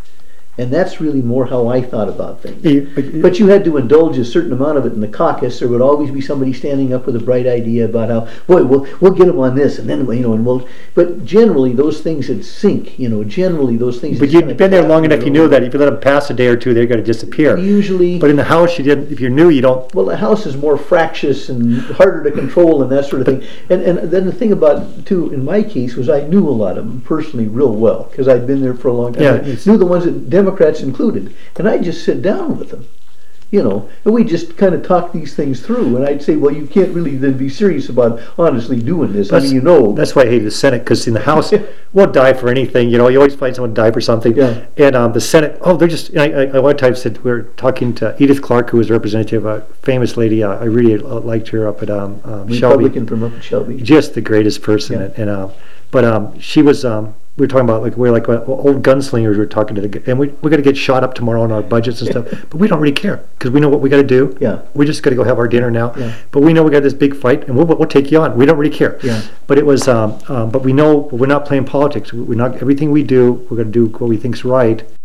And that's really more how I thought about things. You- but- But you had to indulge a certain amount of it in the caucus. There would always be somebody standing up with a bright idea about how, boy, we'll we'll get them on this, and then you know, and we'll. But generally, those things would sink. You know, generally those things. But just you'd kinda been there long collapse enough, you on knew their that if you let them pass a day or two, they're going to disappear. own. Usually, But in the House, you didn't, if you're new, you don't, well, the House is more fractious and harder to control and that sort of thing. And and then the thing about too, in my case, was I knew a lot of them personally real well because I'd been there for a long time. Yeah, I it's- knew the ones that Democrats included, and I'd just sit down with them. You know, and we just kind of talk these things through. And I'd say, well, you can't really then be serious about honestly doing this. I That's- mean, you know, that's why I hate the Senate, because in the House, we'll die for anything, you know, you always find someone to die for something. Yeah. And um, the Senate, oh, they're just, I, I, I one time said, we were talking to Edith Clark, who was a representative, a famous lady, uh, I really uh, liked her up at um, um, Shelby. Republican from up at Shelby. Just the greatest person. Yeah. And, and uh, but um, she was, um, we were talking about, like, we're like uh, old gunslingers, we were talking to the, and we, we're going to get shot up tomorrow on our budgets and stuff, but we don't really care, because we know what we got to do. Yeah. We just got to go have our dinner now. Yeah. But we know we got this big fight, and we'll, we'll take you on. We don't really care. Yeah. But it was, um, um, but we know we're not playing politics. We're not, everything we do, we're going to do what we think's right,